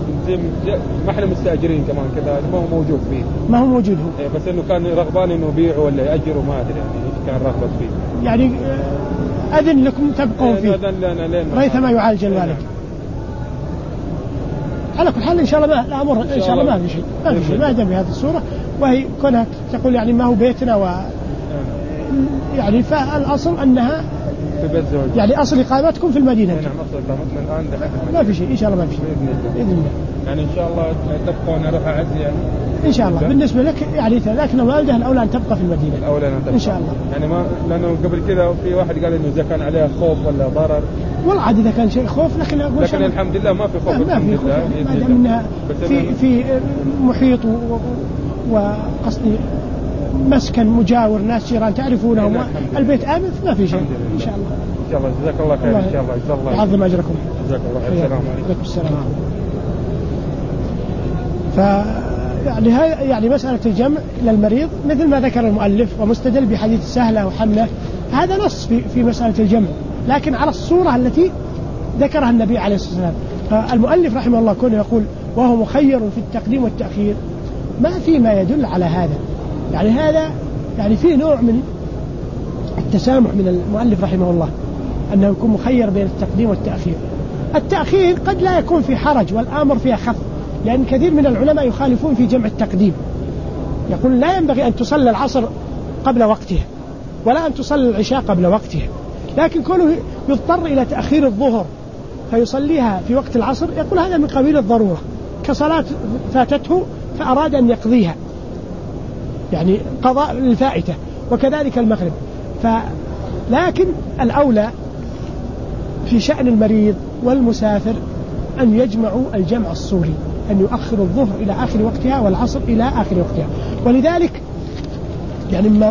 ما احنا مستأجرين كمان كذا ما هو موجود فيه ما هو موجود هو بس إنه كان رغبان إنه يبيعه ولا يأجره ما أدري يعني إيش كان رغبة فيه يعني أذن لكم تبقوا فيه ريثما يعالج الوالد. على كل حال إن شاء الله الأمر إن شاء الله ما في شيء ما دام بهذه الصورة وهي كونها تقول يعني ما هو بيتنا يعني فالأصل أنها في بيت زوج يعني أصل إقامتكم في المدينة. نعم أصل إقامتنا الآن ما في شيء إن شاء الله ما في شيء بإذن الله يعني إن شاء الله تبقى ونروح أعزي يعني إن شاء الله بالنسبة لك يعني لكن والدها الأولى أن تبقى في المدينة الأولى أن تبقى إن شاء الله يعني ما لأنه قبل كذا في واحد قال إنه إذا كان عليها خوف ولا ضرر والله عاد إذا كان شيء خوف لكن الحمد لله ما في خوف ما في خوف ما دام إنها في محيط وقصدي مسكن مجاور ناس جيران تعرفونهم البيت آمن ما في شيء إن شاء الله. إن شاء الله جزاك الله خير إن شاء الله يعظم أجركم. جزاك الله خير. السلام عليكم. السلام عليكم. يعني مسألة الجمع للمريض مثل ما ذكر المؤلف ومستدل بحديث سهلة وحملة، هذا نص في مسألة الجمع، لكن على الصورة التي ذكرها النبي عليه الصلاة والسلام. فالمؤلف رحمه الله كونه يقول وهو مخير في التقديم والتأخير، ما في ما يدل على هذا. يعني هذا يعني فيه نوع من التسامح من المؤلف رحمه الله أنه يكون مخير بين التقديم والتأخير. التأخير قد لا يكون في حرج والأمر فيها خف، لأن كثير من العلماء يخالفون في جمع التقديم، يقول لا ينبغي أن تصلي العصر قبل وقتها ولا أن تصلي العشاء قبل وقتها، لكن كونه يضطر إلى تأخير الظهر فيصليها في وقت العصر يقول هذا من قبيل الضرورة، كصلاة فاتته فأراد أن يقضيها، يعني قضاء الفائتة، وكذلك المغرب. لكن الأولى في شأن المريض والمسافر أن يجمعوا الجمع الصوري، أن يؤخروا الظهر إلى آخر وقتها والعصر إلى آخر وقتها. ولذلك يعني مما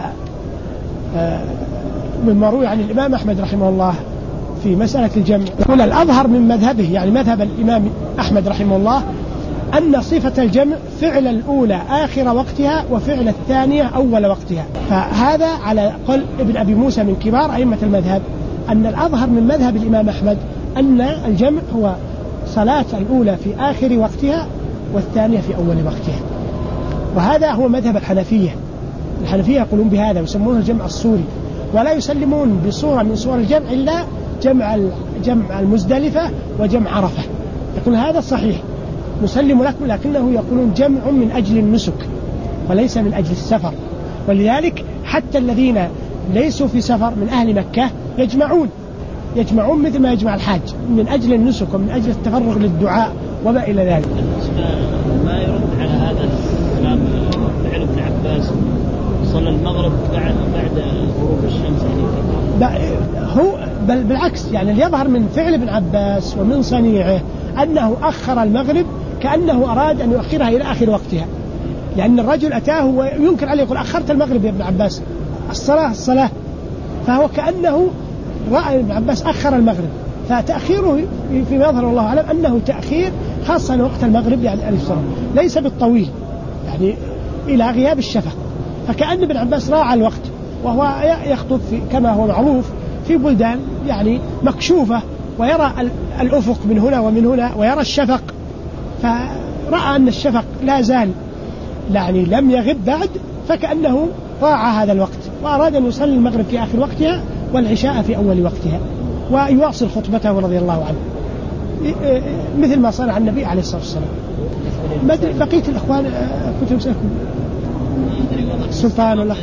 روي عن الإمام أحمد رحمه الله في مسألة الجمع، يقول الأظهر من مذهبه، يعني مذهب الإمام أحمد رحمه الله، أن صفة الجمع فعل الأولى آخر وقتها وفعل الثانية أول وقتها. فهذا على قول ابن أبي موسى من كبار أئمة المذهب، أن الأظهر من مذهب الإمام أحمد أن الجمع هو صلاة الأولى في آخر وقتها والثانية في أول وقتها. وهذا هو مذهب الحنفية. الحنفية يقولون بهذا ويسمونه الجمع الصوري، ولا يسلمون بصورة من صور الجمع إلا جمع المزدلفة وجمع عرفة. يقول هذا صحيح نسلم لكم، لكنه يقولون جمع من أجل النسك وليس من أجل السفر. ولذلك حتى الذين ليسوا في سفر من أهل مكة يجمعون مثل ما يجمع الحاج من أجل النسك ومن أجل التفرغ للدعاء وما إلى ذلك. ما يرد على هذا الكلام فعل ابن عباس صلى المغرب بعد غروب الشمس، هو بل بالعكس، يعني يظهر من فعل ابن عباس ومن صنيعه أنه أخر المغرب كأنه أراد أن يؤخرها إلى آخر وقتها، لأن الرجل أتاه وينكر عليه يقول أخرت المغرب يا ابن عباس، الصلاة، فهو كأنه رأى ابن عباس أخر المغرب، فتأخيره فيما يظهر الله أعلم أنه تأخير خاصة وقت المغرب يعني 1000 سنة، ليس بالطويل يعني إلى غياب الشفق. فكأن ابن عباس راعى الوقت، وهو يخطب كما هو معروف في بلدان يعني مكشوفة، ويرى الأفق من هنا ومن هنا ويرى الشفق، فرأى أن الشفق لا زال يعني لم يغب بعد، فكأنه راعى هذا الوقت وأراد أن يصلي المغرب في آخر وقتها والعشاء في أول وقتها ويواصل خطبته رضي الله عنه مثل ما صنع النبي عليه الصلاة والسلام. بقية الأخوان كنت أسألكم السلطان ولا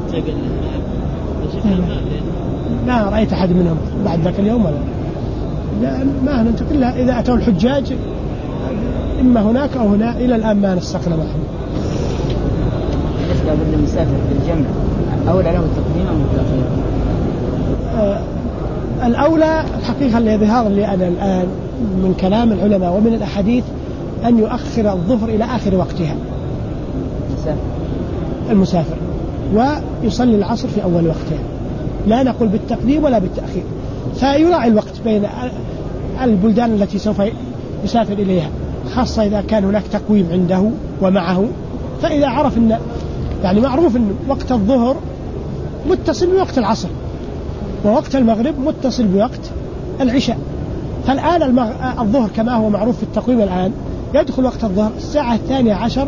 لا رأيت أحد منهم بعد ذاك اليوم ولا لا، ما ننتقل إلا إذا أتوا الحجاج إما هناك أو هنا، إلى الآن ما نستقل معهم. بالنسبة للمسافر بالجمع أولى له التقديم أو التأخير؟ الأولى الحقيقة اللي يظهر لي أنا الآن من كلام العلماء ومن الأحاديث أن يؤخر الظهر إلى آخر وقتها المسافر ويصلي العصر في أول وقتها، لا نقول بالتقديم ولا بالتأخير، فيراعي الوقت بين البلدان التي سوف يسافر إليها، خاصة إذا كان هناك تقويم عنده ومعه. فإذا عرف أن يعني معروف أن وقت الظهر متصل بوقت العصر ووقت المغرب متصل بوقت العشاء، فالآن الظهر كما هو معروف في التقويم الآن يدخل وقت الظهر الساعة 12:32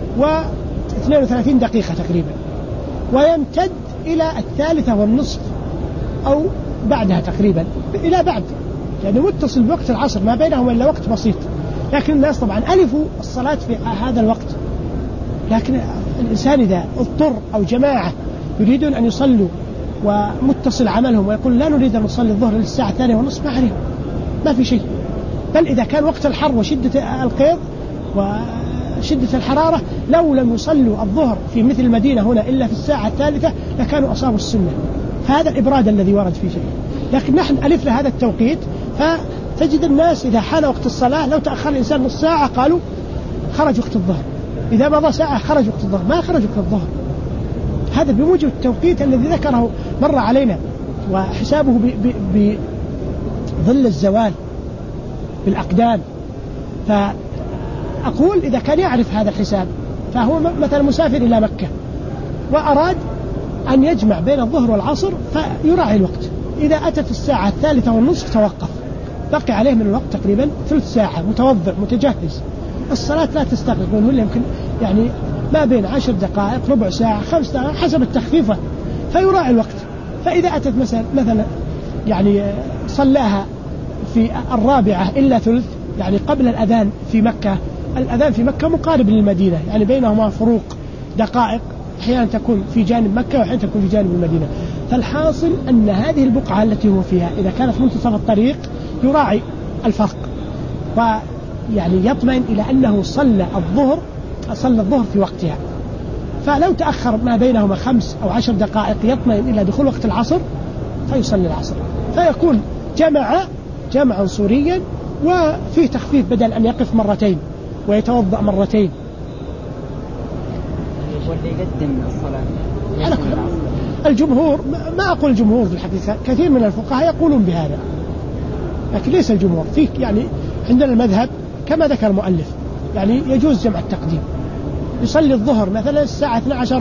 تقريبا، ويمتد إلى 3:30 أو بعدها تقريبا إلى بعد، يعني متصل بوقت العصر ما بينهما إلا وقت بسيط. لكن الناس طبعا ألفوا الصلاة في هذا الوقت، لكن الإنسان إذا اضطر أو جماعة يريدون أن يصلوا ومتصل عملهم ويقول لا نريد أن نصلي الظهر للساعة 2:30 ما عليهم، ما في شيء. بل إذا كان وقت الحر وشدة القيض وشدة الحرارة لو لم يصلوا الظهر في مثل المدينة هنا إلا في الساعة 3 لكانوا أصابوا السنة، فهذا الإبراد الذي ورد في شيء. لكن نحن ألفنا هذا التوقيت، فتجد الناس إذا حان وقت الصلاة لو تأخر الإنسان نص ساعة قالوا خرج وقت الظهر، إذا مضى ساعة خرج وقت الظهر، ما خرج وقت الظهر. هذا بموجب التوقيت الذي ذكره مر علينا، وحسابه بظل الزوال بالأقدام. أقول إذا كان يعرف هذا الحساب، فهو مثلا مسافر إلى مكة وأراد أن يجمع بين الظهر والعصر فيراعي الوقت، إذا أتت الساعة 3:30 توقف، بقي عليه من الوقت تقريبا ثلث ساعة، متوضع متجهز، الصلاة لا تستغرق منه إلا يمكن يعني ما بين 10 دقائق، ربع ساعة، 5 دقائق حسب التخفيفة، فيراعي الوقت. فإذا أتت مثلا يعني صلاها في 4 إلا ثلث، يعني قبل الأذان في مكة، الأذان في مكة مقارب للمدينة، يعني بينهما فروق دقائق، أحيانا تكون في جانب مكة وأحيانا تكون في جانب المدينة. فالحاصل أن هذه البقعة التي هو فيها إذا كانت منتصف الطريق يراعي الفرق، ويعني يطمئن إلى أنه صلى الظهر في وقتها. فلو تأخر ما بينهما 5 أو 10 دقائق يطمئن إلى دخول وقت العصر فيصلي العصر، فيكون جمعا صوريا وفيه تخفيف، بدل أن يقف مرتين ويتوضأ مرتين. واللي يقدم الصلاة على كل الجمهور، ما أقول الجمهور في الحقيقة، كثير من الفقهاء يقولون بهذا، لكن ليس الجمهور فيه. يعني عندنا المذهب كما ذكر المؤلف، يعني يجوز جمع التقديم، يصلي الظهر مثلا الساعة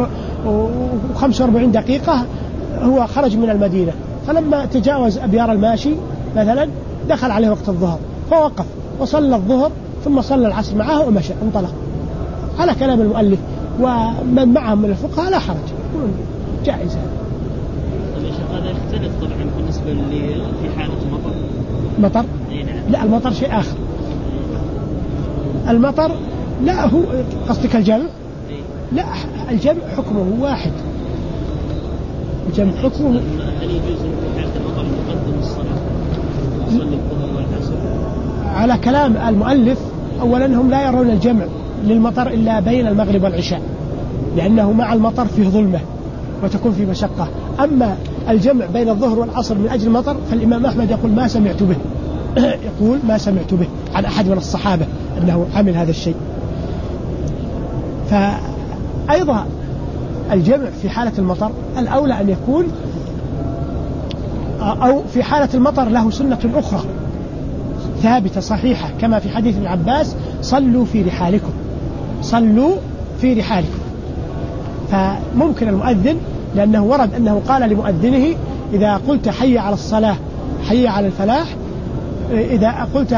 12:45 دقيقة، هو خرج من المدينة، فلما تجاوز أبيار الماشي مثلا دخل عليه وقت الظهر فوقف وصلى الظهر ثم صلى العصر معه ومشى انطلق، على كلام المؤلف ومن معهم من الفقهاء لا حرج، جائز هذا. طيب يا شيخ هذا يختلف طبعا بالنسبة في حالة مطر؟ لا، المطر شيء آخر. المطر لا، هو قصدك الجمع؟ لا، الجمع حكمه واحد، الجمع حكمه. هل يجوز في حالة المطر نقدم الصلاة نصلي الظهر والعصر؟ على كلام المؤلف أولا هم لا يرون الجمع للمطر إلا بين المغرب والعشاء، لأنه مع المطر فيه ظلمة وتكون فيه مشقة. أما الجمع بين الظهر والعصر من أجل المطر فالإمام أحمد يقول ما سمعت به يقول ما سمعت به عن أحد من الصحابة أنه عمل هذا الشيء. فأيضا الجمع في حالة المطر الأولى أن يكون، أو في حالة المطر له سنة أخرى ثابتة صحيحة كما في حديث ابن عباس: صلوا في رحالكم، صلوا في رحالكم. فممكن المؤذن، لأنه ورد أنه قال لمؤذنه: إذا قلت حي على الصلاة حي على الفلاح، إذا قلت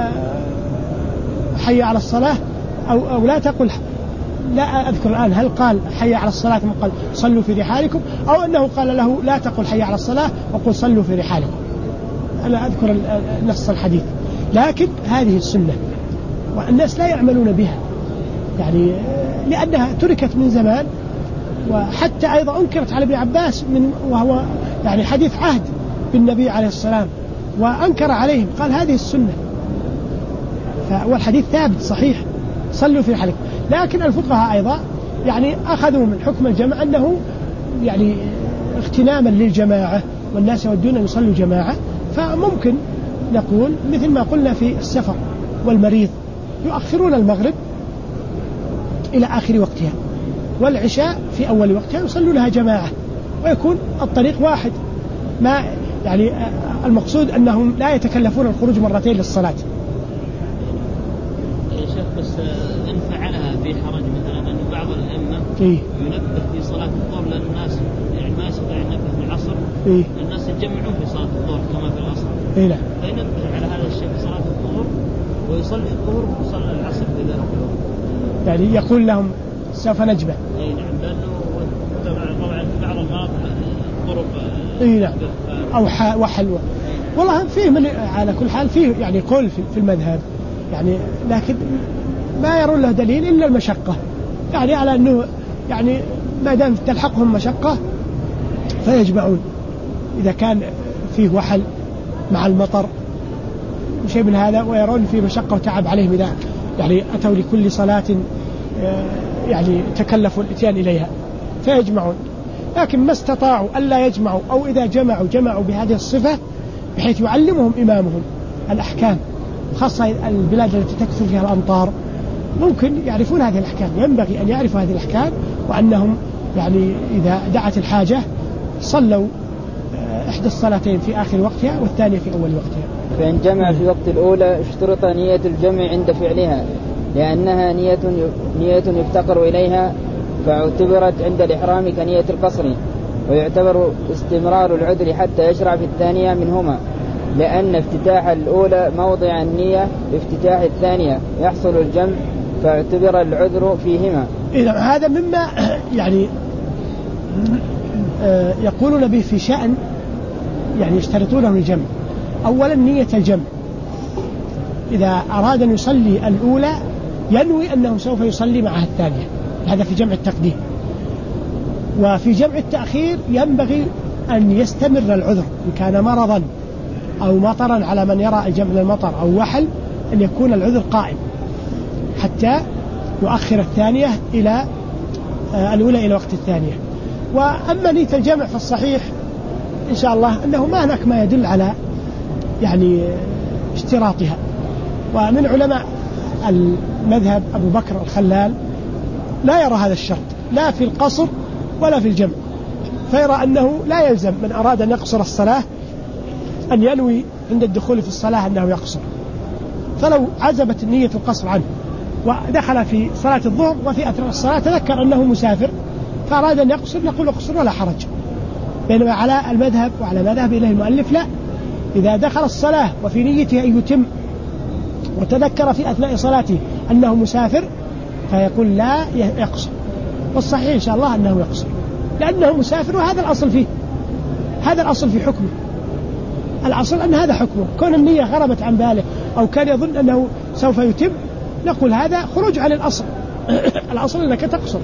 حي على الصلاة أو لا تقل، لا أذكر الآن هل قال حي على الصلاة ثم قال صلوا في رحالكم، أو أنه قال له لا تقل حي على الصلاة وقل صلوا في رحالكم، أنا أذكر نص الحديث. لكن هذه السنة والناس لا يعملون بها، يعني لأنها تركت من زمان، وحتى أيضا أنكرت على ابن عباس وهو يعني حديث عهد بالنبي عليه السلام، وأنكر عليهم قال هذه السنة، والحديث ثابت صحيح: صلوا في رحالكم. لكن الفقهاء أيضا يعني أخذوا من حكم الجماعة أنه يعني اغتناما للجماعة والناس يودون أن يصلوا جماعة، فممكن نقول مثل ما قلنا في السفر والمريض يؤخرون المغرب إلى آخر وقتها والعشاء في أول وقتها يصلونها جماعة، ويكون الطريق واحد. ما يعني المقصود أنهم لا يتكلفون الخروج مرتين للصلاة. يا شيخ بس إن فعلها في حرج مثلا، أن بعض الأئمة ينبه في صلاة الظهر للناس، يعني ما يستطيع ينبه في العصر، الناس يتجمعون في صلاة الظهر كما في العصر، فينبه على هذا الشيء في صلاة الظهر ويصلي الظهر ويصلي العصر في ذلك الوقت، يعني يقول لهم سوف نجمع. نعم، لأنه طبعا في بعض المناطق طرق نعم أو وحلوة، والله فيه من على كل حال فيه يعني قول في المذهب يعني، لكن ما يرون له دليل إلا المشقة، يعني على أنه يعني ما دام تلحقهم مشقة فيجمعون إذا كان فيه وحل مع المطر وشيء من هذا، ويرون فيه مشقة وتعب عليهم إذا يعني أتوا لكل صلاة يعني تكلفوا الاتيان إليها فيجمعون. لكن ما استطاعوا ألا يجمعوا، أو إذا جمعوا بهذه الصفة بحيث يعلمهم إمامهم الأحكام، خاصة البلاد التي تكثر فيها الأمطار ممكن يعرفون هذه الأحكام، ينبغي أن يعرفوا هذه الأحكام، وأنهم يعني إذا دعت الحاجة صلوا إحدى الصلاتين في آخر وقتها والثانية في أول وقتها. فإن جمع في وقت الأولى اشترط نية الجمع عند فعلها، لأنها نية يفتقر إليها، فاعتبرت عند الإحرام كنية القصر، ويعتبر استمرار العذر حتى يشرع في الثانية منهما، لأن افتتاح الأولى موضع النية، افتتاح الثانية يحصل الجمع، فاعتبر العذر فيهما. إذا هذا مما يعني يقولون به في شأن يعني يشترطونه الجمع. أولا نية الجمع، إذا أراد أن يصلي الأولى ينوي أنه سوف يصلي معها الثانية، هذا في جمع التقديم. وفي جمع التأخير ينبغي أن يستمر العذر، إن كان مرضا أو مطرا على من يرى الجمع للمطر أو وحل، أن يكون العذر قائم حتى يؤخر الثانية إلى الأولى إلى وقت الثانية. وأما نية الجمع فالصحيح إن شاء الله أنه ما هناك ما يدل على يعني اشتراطها. ومن علماء المذهب أبو بكر الخلال لا يرى هذا الشرط لا في القصر ولا في الجمع، فيرى أنه لا يلزم من أراد أن يقصر الصلاة أن ينوي عند الدخول في الصلاة أنه يقصر. فلو عزبت النية القصر عنه ودخل في صلاة الظهر وفي أثناء الصلاة تذكر أنه مسافر فأراد أن يقصر، نقول اقصر ولا حرج. بينما على المذهب وعلى مذهب إليه المؤلف لا، إذا دخل الصلاة وفي نيته أن يتم وتذكر في أثناء صلاته أنه مسافر فيقول لا يقصر. والصحيح إن شاء الله أنه يقصر لأنه مسافر، وهذا الأصل فيه، هذا الأصل في حكمه. الأصل أن هذا حكمه، كون النية غربت عن باله أو كان يظن أنه سوف يتم نقول هذا خروج عن الأصل. الأصل أنك تقصر.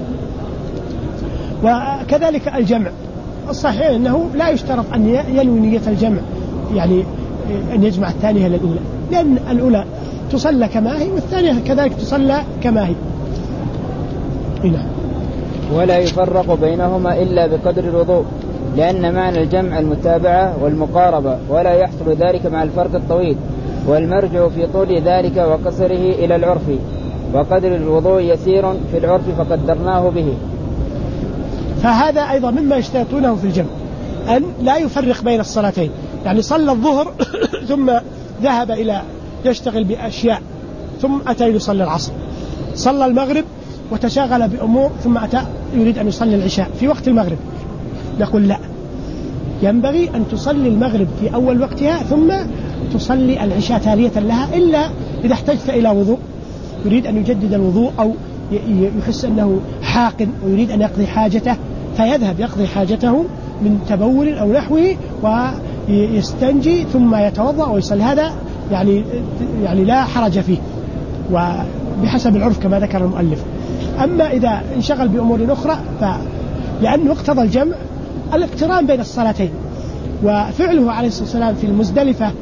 وكذلك الجمع الصحيح أنه لا يشترط أن ينوي نية الجمع، يعني أن يجمع الثانية للأولى، لأن الأولى تصلى كما هي والثانية كذلك تصلى كما هي. هنا. ولا يفرق بينهما إلا بقدر الوضوء، لأن معنى الجمع المتابعة والمقاربة، ولا يحصل ذلك مع الفرق الطويل، والمرجع في طول ذلك وقصره إلى العرف، وقدر الوضوء يسير في العرف فقدرناه به. فهذا أيضا مما يشترطونه في الجمع، أن لا يفرق بين الصلاتين، يعني صلى الظهر ثم ذهب إلى يشتغل بأشياء ثم أتى يصلي العصر، صلى المغرب وتشاغل بأمور ثم أتى يريد أن يصلي العشاء في وقت المغرب، نقول لا، ينبغي أن تصلي المغرب في أول وقتها ثم تصلي العشاء تالية لها، إلا إذا احتجت إلى وضوء يريد أن يجدد الوضوء أو يحس أنه حاقن ويريد أن يقضي حاجته فيذهب يقضي حاجته من تبول أو نحوه ويستنجي ثم يتوضأ ويصلي، هذا يعني لا حرج فيه وبحسب العرف كما ذكر المؤلف. أما إذا انشغل بأمور أخرى لأنه اقتضى الجمع الاقتران بين الصلاتين، وفعله عليه الصلاة والسلام في المزدلفة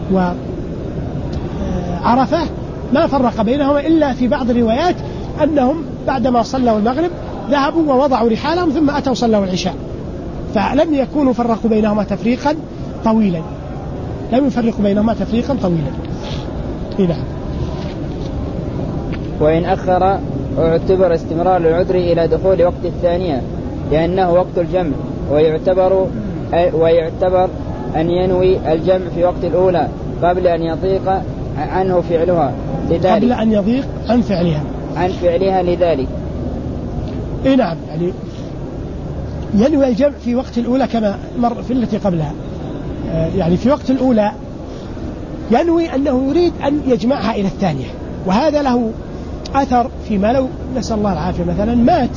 وعرفة ما فرق بينهما إلا في بعض الروايات أنهم بعدما صلوا المغرب ذهبوا ووضعوا رحالهم ثم أتوا صلوا العشاء، فلم يكونوا فرقوا بينهما تفريقا طويلا، لم يفرقوا بينهما تفريقا طويلا. نعم. وإن أخر اعتبر استمرار العذر إلى دخول وقت الثانية لأنه وقت الجمع، ويعتبر أن ينوي الجمع في وقت الأولى قبل أن يضيق عنه فعلها لذلك، قبل أن يضيق عن فعلها لذلك. نعم، يعني ينوي الجمع في وقت الأولى كما مر في التي قبلها، يعني في وقت الأولى ينوي أنه يريد أن يجمعها إلى الثانية، وهذا له أثر فيما لو نسأل الله العافية مثلا مات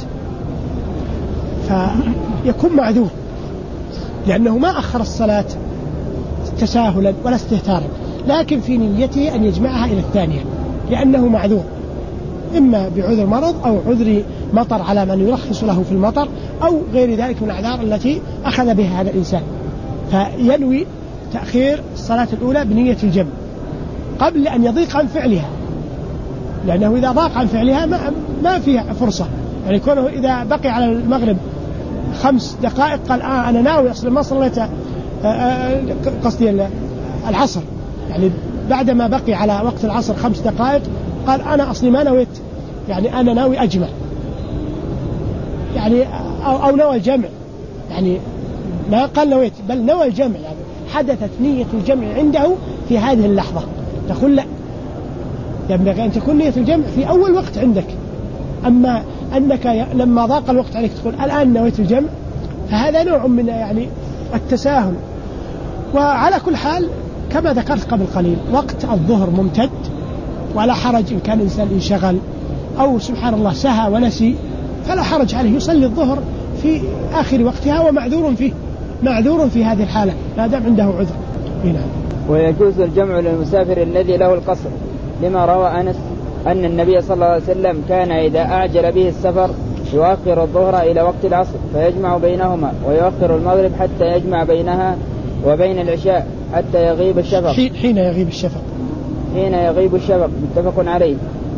فيكون معذور لأنه ما أخر الصلاة تساهلا ولا استهتارا، لكن في نيته أن يجمعها إلى الثانية لأنه معذور، إما بعذر مرض أو عذر مطر على من يرخص له في المطر أو غير ذلك من الأعذار التي أخذ بها هذا الإنسان، فينوي تأخير الصلاة الأولى بنية الجمع قبل أن يضيق عن فعلها، لأنه إذا ضاق عن فعلها ما فيها فرصة، يعني كونه إذا بقي على المغرب 5 دقائق قال أنا ناوي أصلا ما صليت قصدي العصر، يعني بعدما بقي على وقت العصر 5 دقائق قال أنا أصلي ما نويت، يعني أنا ناوي أجمع، يعني أو نوى الجمع، يعني ما قال نويت بل نوى الجمع، يعني حدثت نية الجمع عنده في هذه اللحظة، تقول لا، ينبغي أن تكون نية الجمع في أول وقت عندك. أما أنك لما ضاق الوقت عليك تقول الآن نويت الجمع، فهذا نوع من يعني التساهل. وعلى كل حال كما ذكرت قبل قليل وقت الظهر ممتد، ولا حرج إن كان إنسان انشغل أو سبحان الله سهى ونسي فلا حرج عليه، يصلي الظهر في آخر وقتها ومعذور فيه، معذور في هذه الحالة ما دام عنده عذر. هنا. ويجوز الجمع للمسافر الذي له القصر، لما روى أنس أن النبي صلى الله عليه وسلم كان إذا أعجل به السفر يؤخر الظهر إلى وقت العصر فيجمع بينهما، ويؤخر المغرب حتى يجمع بينها وبين العشاء حتى يغيب الشفق. حين يغيب الشفق. حين يغيب الشفق، متفق عليه.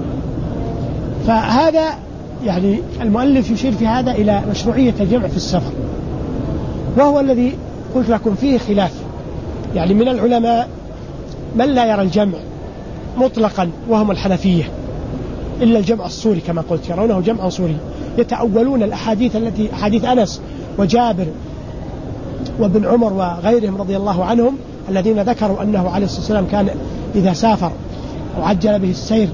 فهذا يعني المؤلف يشير في هذا إلى مشروعية الجمع في السفر، وهو الذي قلت لكم فيه خلاف. يعني من العلماء من لا يرى الجمع مطلقا وهم الحنفية، إلا الجمع الصوري كما قلت يرونه جمعا صوري، يتأولون الأحاديث التي حديث أنس وجابر وابن عمر وغيرهم رضي الله عنهم الذين ذكروا أنه عليه الصلاة والسلام كان إذا سافر وعجل به السير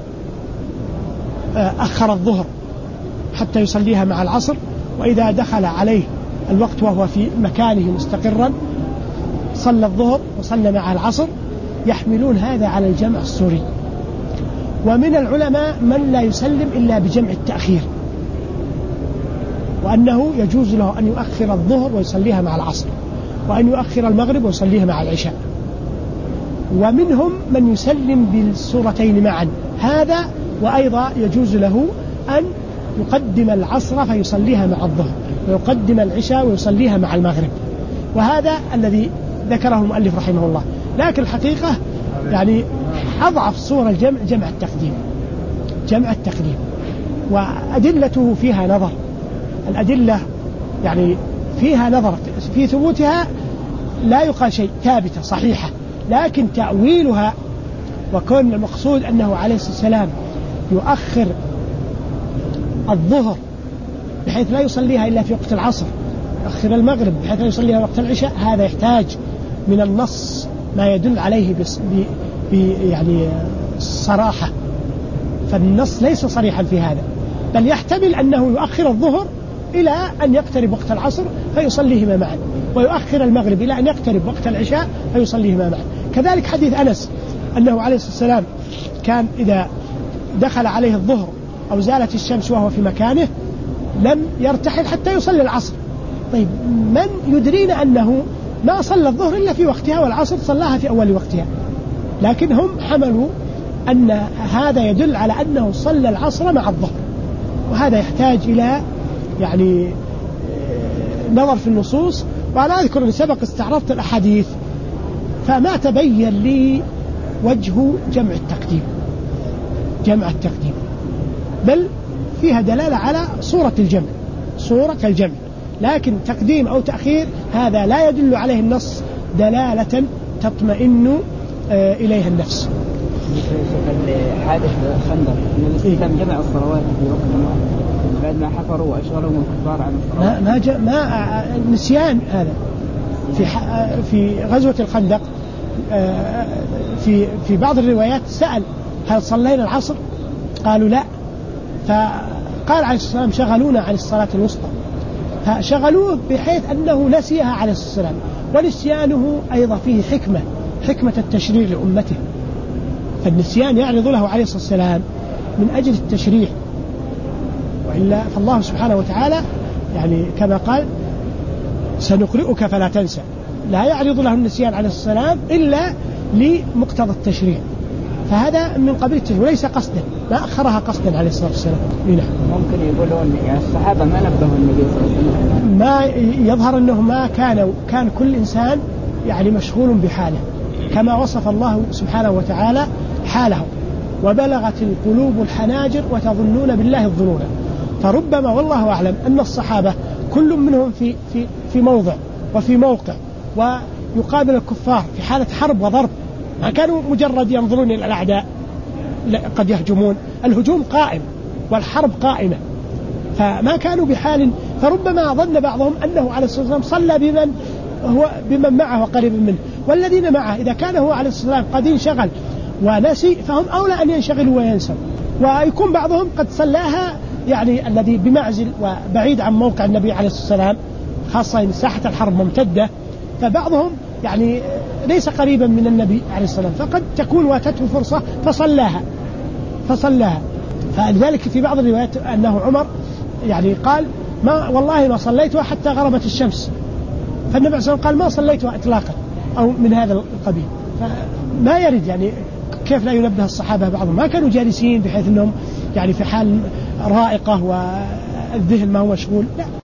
أخر الظهر حتى يصليها مع العصر، وإذا دخل عليه الوقت وهو في مكانه مستقرا صلى الظهر وصلى مع العصر، يحملون هذا على الجمع الصوري. ومن العلماء من لا يسلم إلا بجمع التأخير، وأنه يجوز له أن يؤخر الظهر ويصليها مع العصر، وأن يؤخر المغرب ويصليها مع العشاء. ومنهم من يسلم بالصورتين معا هذا، وأيضا يجوز له أن يقدم العصر فيصليها مع الظهر، ويقدم العشاء ويصليها مع المغرب، وهذا الذي ذكره المؤلف رحمه الله. لكن الحقيقة يعني أضعف صورة الجمع جمع التقديم، جمع التقديم، وأدلته فيها نظر. الأدلة يعني فيها نظر في ثبوتها، لا يقال شيء، ثابتة صحيحة، لكن تأويلها وكون المقصود أنه عليه الصلاة والسلام يؤخر الظهر بحيث لا يصليها إلا في وقت العصر، يؤخر المغرب بحيث لا يصليها وقت العشاء، هذا يحتاج من النص ما يدل عليه يعني صراحة. فالنص ليس صريحا في هذا، بل يحتمل أنه يؤخر الظهر إلى أن يقترب وقت العصر فيصليهما معا، ويؤخر المغرب إلى أن يقترب وقت العشاء فيصليهما معا. كذلك حديث أنس أنه عليه الصلاة والسلام كان إذا دخل عليه الظهر أو زالت الشمس وهو في مكانه لم يرتحل حتى يصلي العصر. طيب من يدرينا أنه ما صلى الظهر إلا في وقتها والعصر صلاها في أول وقتها؟ لكن هم حملوا أن هذا يدل على أنه صلى العصر مع الظهر، وهذا يحتاج إلى يعني نظر في النصوص. وأنا أذكر أن سبق استعرضت الأحاديث فما تبين لي وجه جمع التقديم، جمع التقديم، بل فيها دلالة على صورة الجمع، صورة الجمع، لكن تقديم أو تأخير هذا لا يدل عليه النص دلالة تطمئن إليها النفس. حادث خندق النبي صلى الله عليه وسلم جمع الصلوات في وقت بعد ما حفروا وأشغلهم الكفار عن الصلوات. ما نسيان هذا في غزوة الخندق. في بعض الروايات سأل هل صلينا العصر؟ قالوا لا، فقال عليه الصلاة والسلام شغلونا عن الصلاة الوسطى، فشغلوه بحيث أنه نسيها عليه الصلاة والسلام، ونسيانه أيضا فيه حكمة التشريع لأمته، فالنسيان يعرض له عليه الصلاة والسلام من أجل التشريع، وإلا فالله سبحانه وتعالى يعني كما قال سنقرئك فلا تنسى، لا يعرض له النسيان عليه الصلاة والسلام إلا لمقتضى التشريع، فهذا من قبيل التشريع وليس قصدا، ما أخرها قصدا عليه الصلاة والسلام. ممكن يقولون يعني الصحابة ما نبهوا النبي صلى الله عليه وسلم، ما يظهر أنه ما كان كل إنسان يعني مشغول بحاله، كما وصف الله سبحانه وتعالى حاله: وبلغت القلوب الحناجر وتظنون بالله الظنون. فربما والله أعلم أن الصحابة كل منهم في موضع وفي موقع ويقابل الكفار في حالة حرب وضرب، ما كانوا مجرد ينظرون إلى الأعداء، قد يهجمون، الهجوم قائم والحرب قائمة، فما كانوا بحال. فربما ظن بعضهم أنه عليه الصلاة والسلام صلى بمن معه وقريب منه، والذين معه إذا كان هو عليه الصلاة والسلام قد انشغل ونسي فهم أولى أن ينشغلوا وينسوا. ويكون بعضهم قد صلاها يعني الذي بمعزل وبعيد عن موقع النبي عليه الصلاة والسلام، خاصة إن ساحة الحرب ممتدة، فبعضهم يعني ليس قريبا من النبي عليه الصلاة والسلام، فقد تكون واتته فرصة فصلاها. فلذلك في بعض الروايات أنه عمر يعني قال والله ما صليتها حتى غربت الشمس، فالنبي عليه الصلاة والسلام قال ما صليتها إطلاقا أو من هذا القبيل. فما يرد يعني كيف لا ينبه الصحابة بعضهم، ما كانوا جالسين بحيث أنهم يعني في حال رائقة والذهن ما هو مشغول، لا.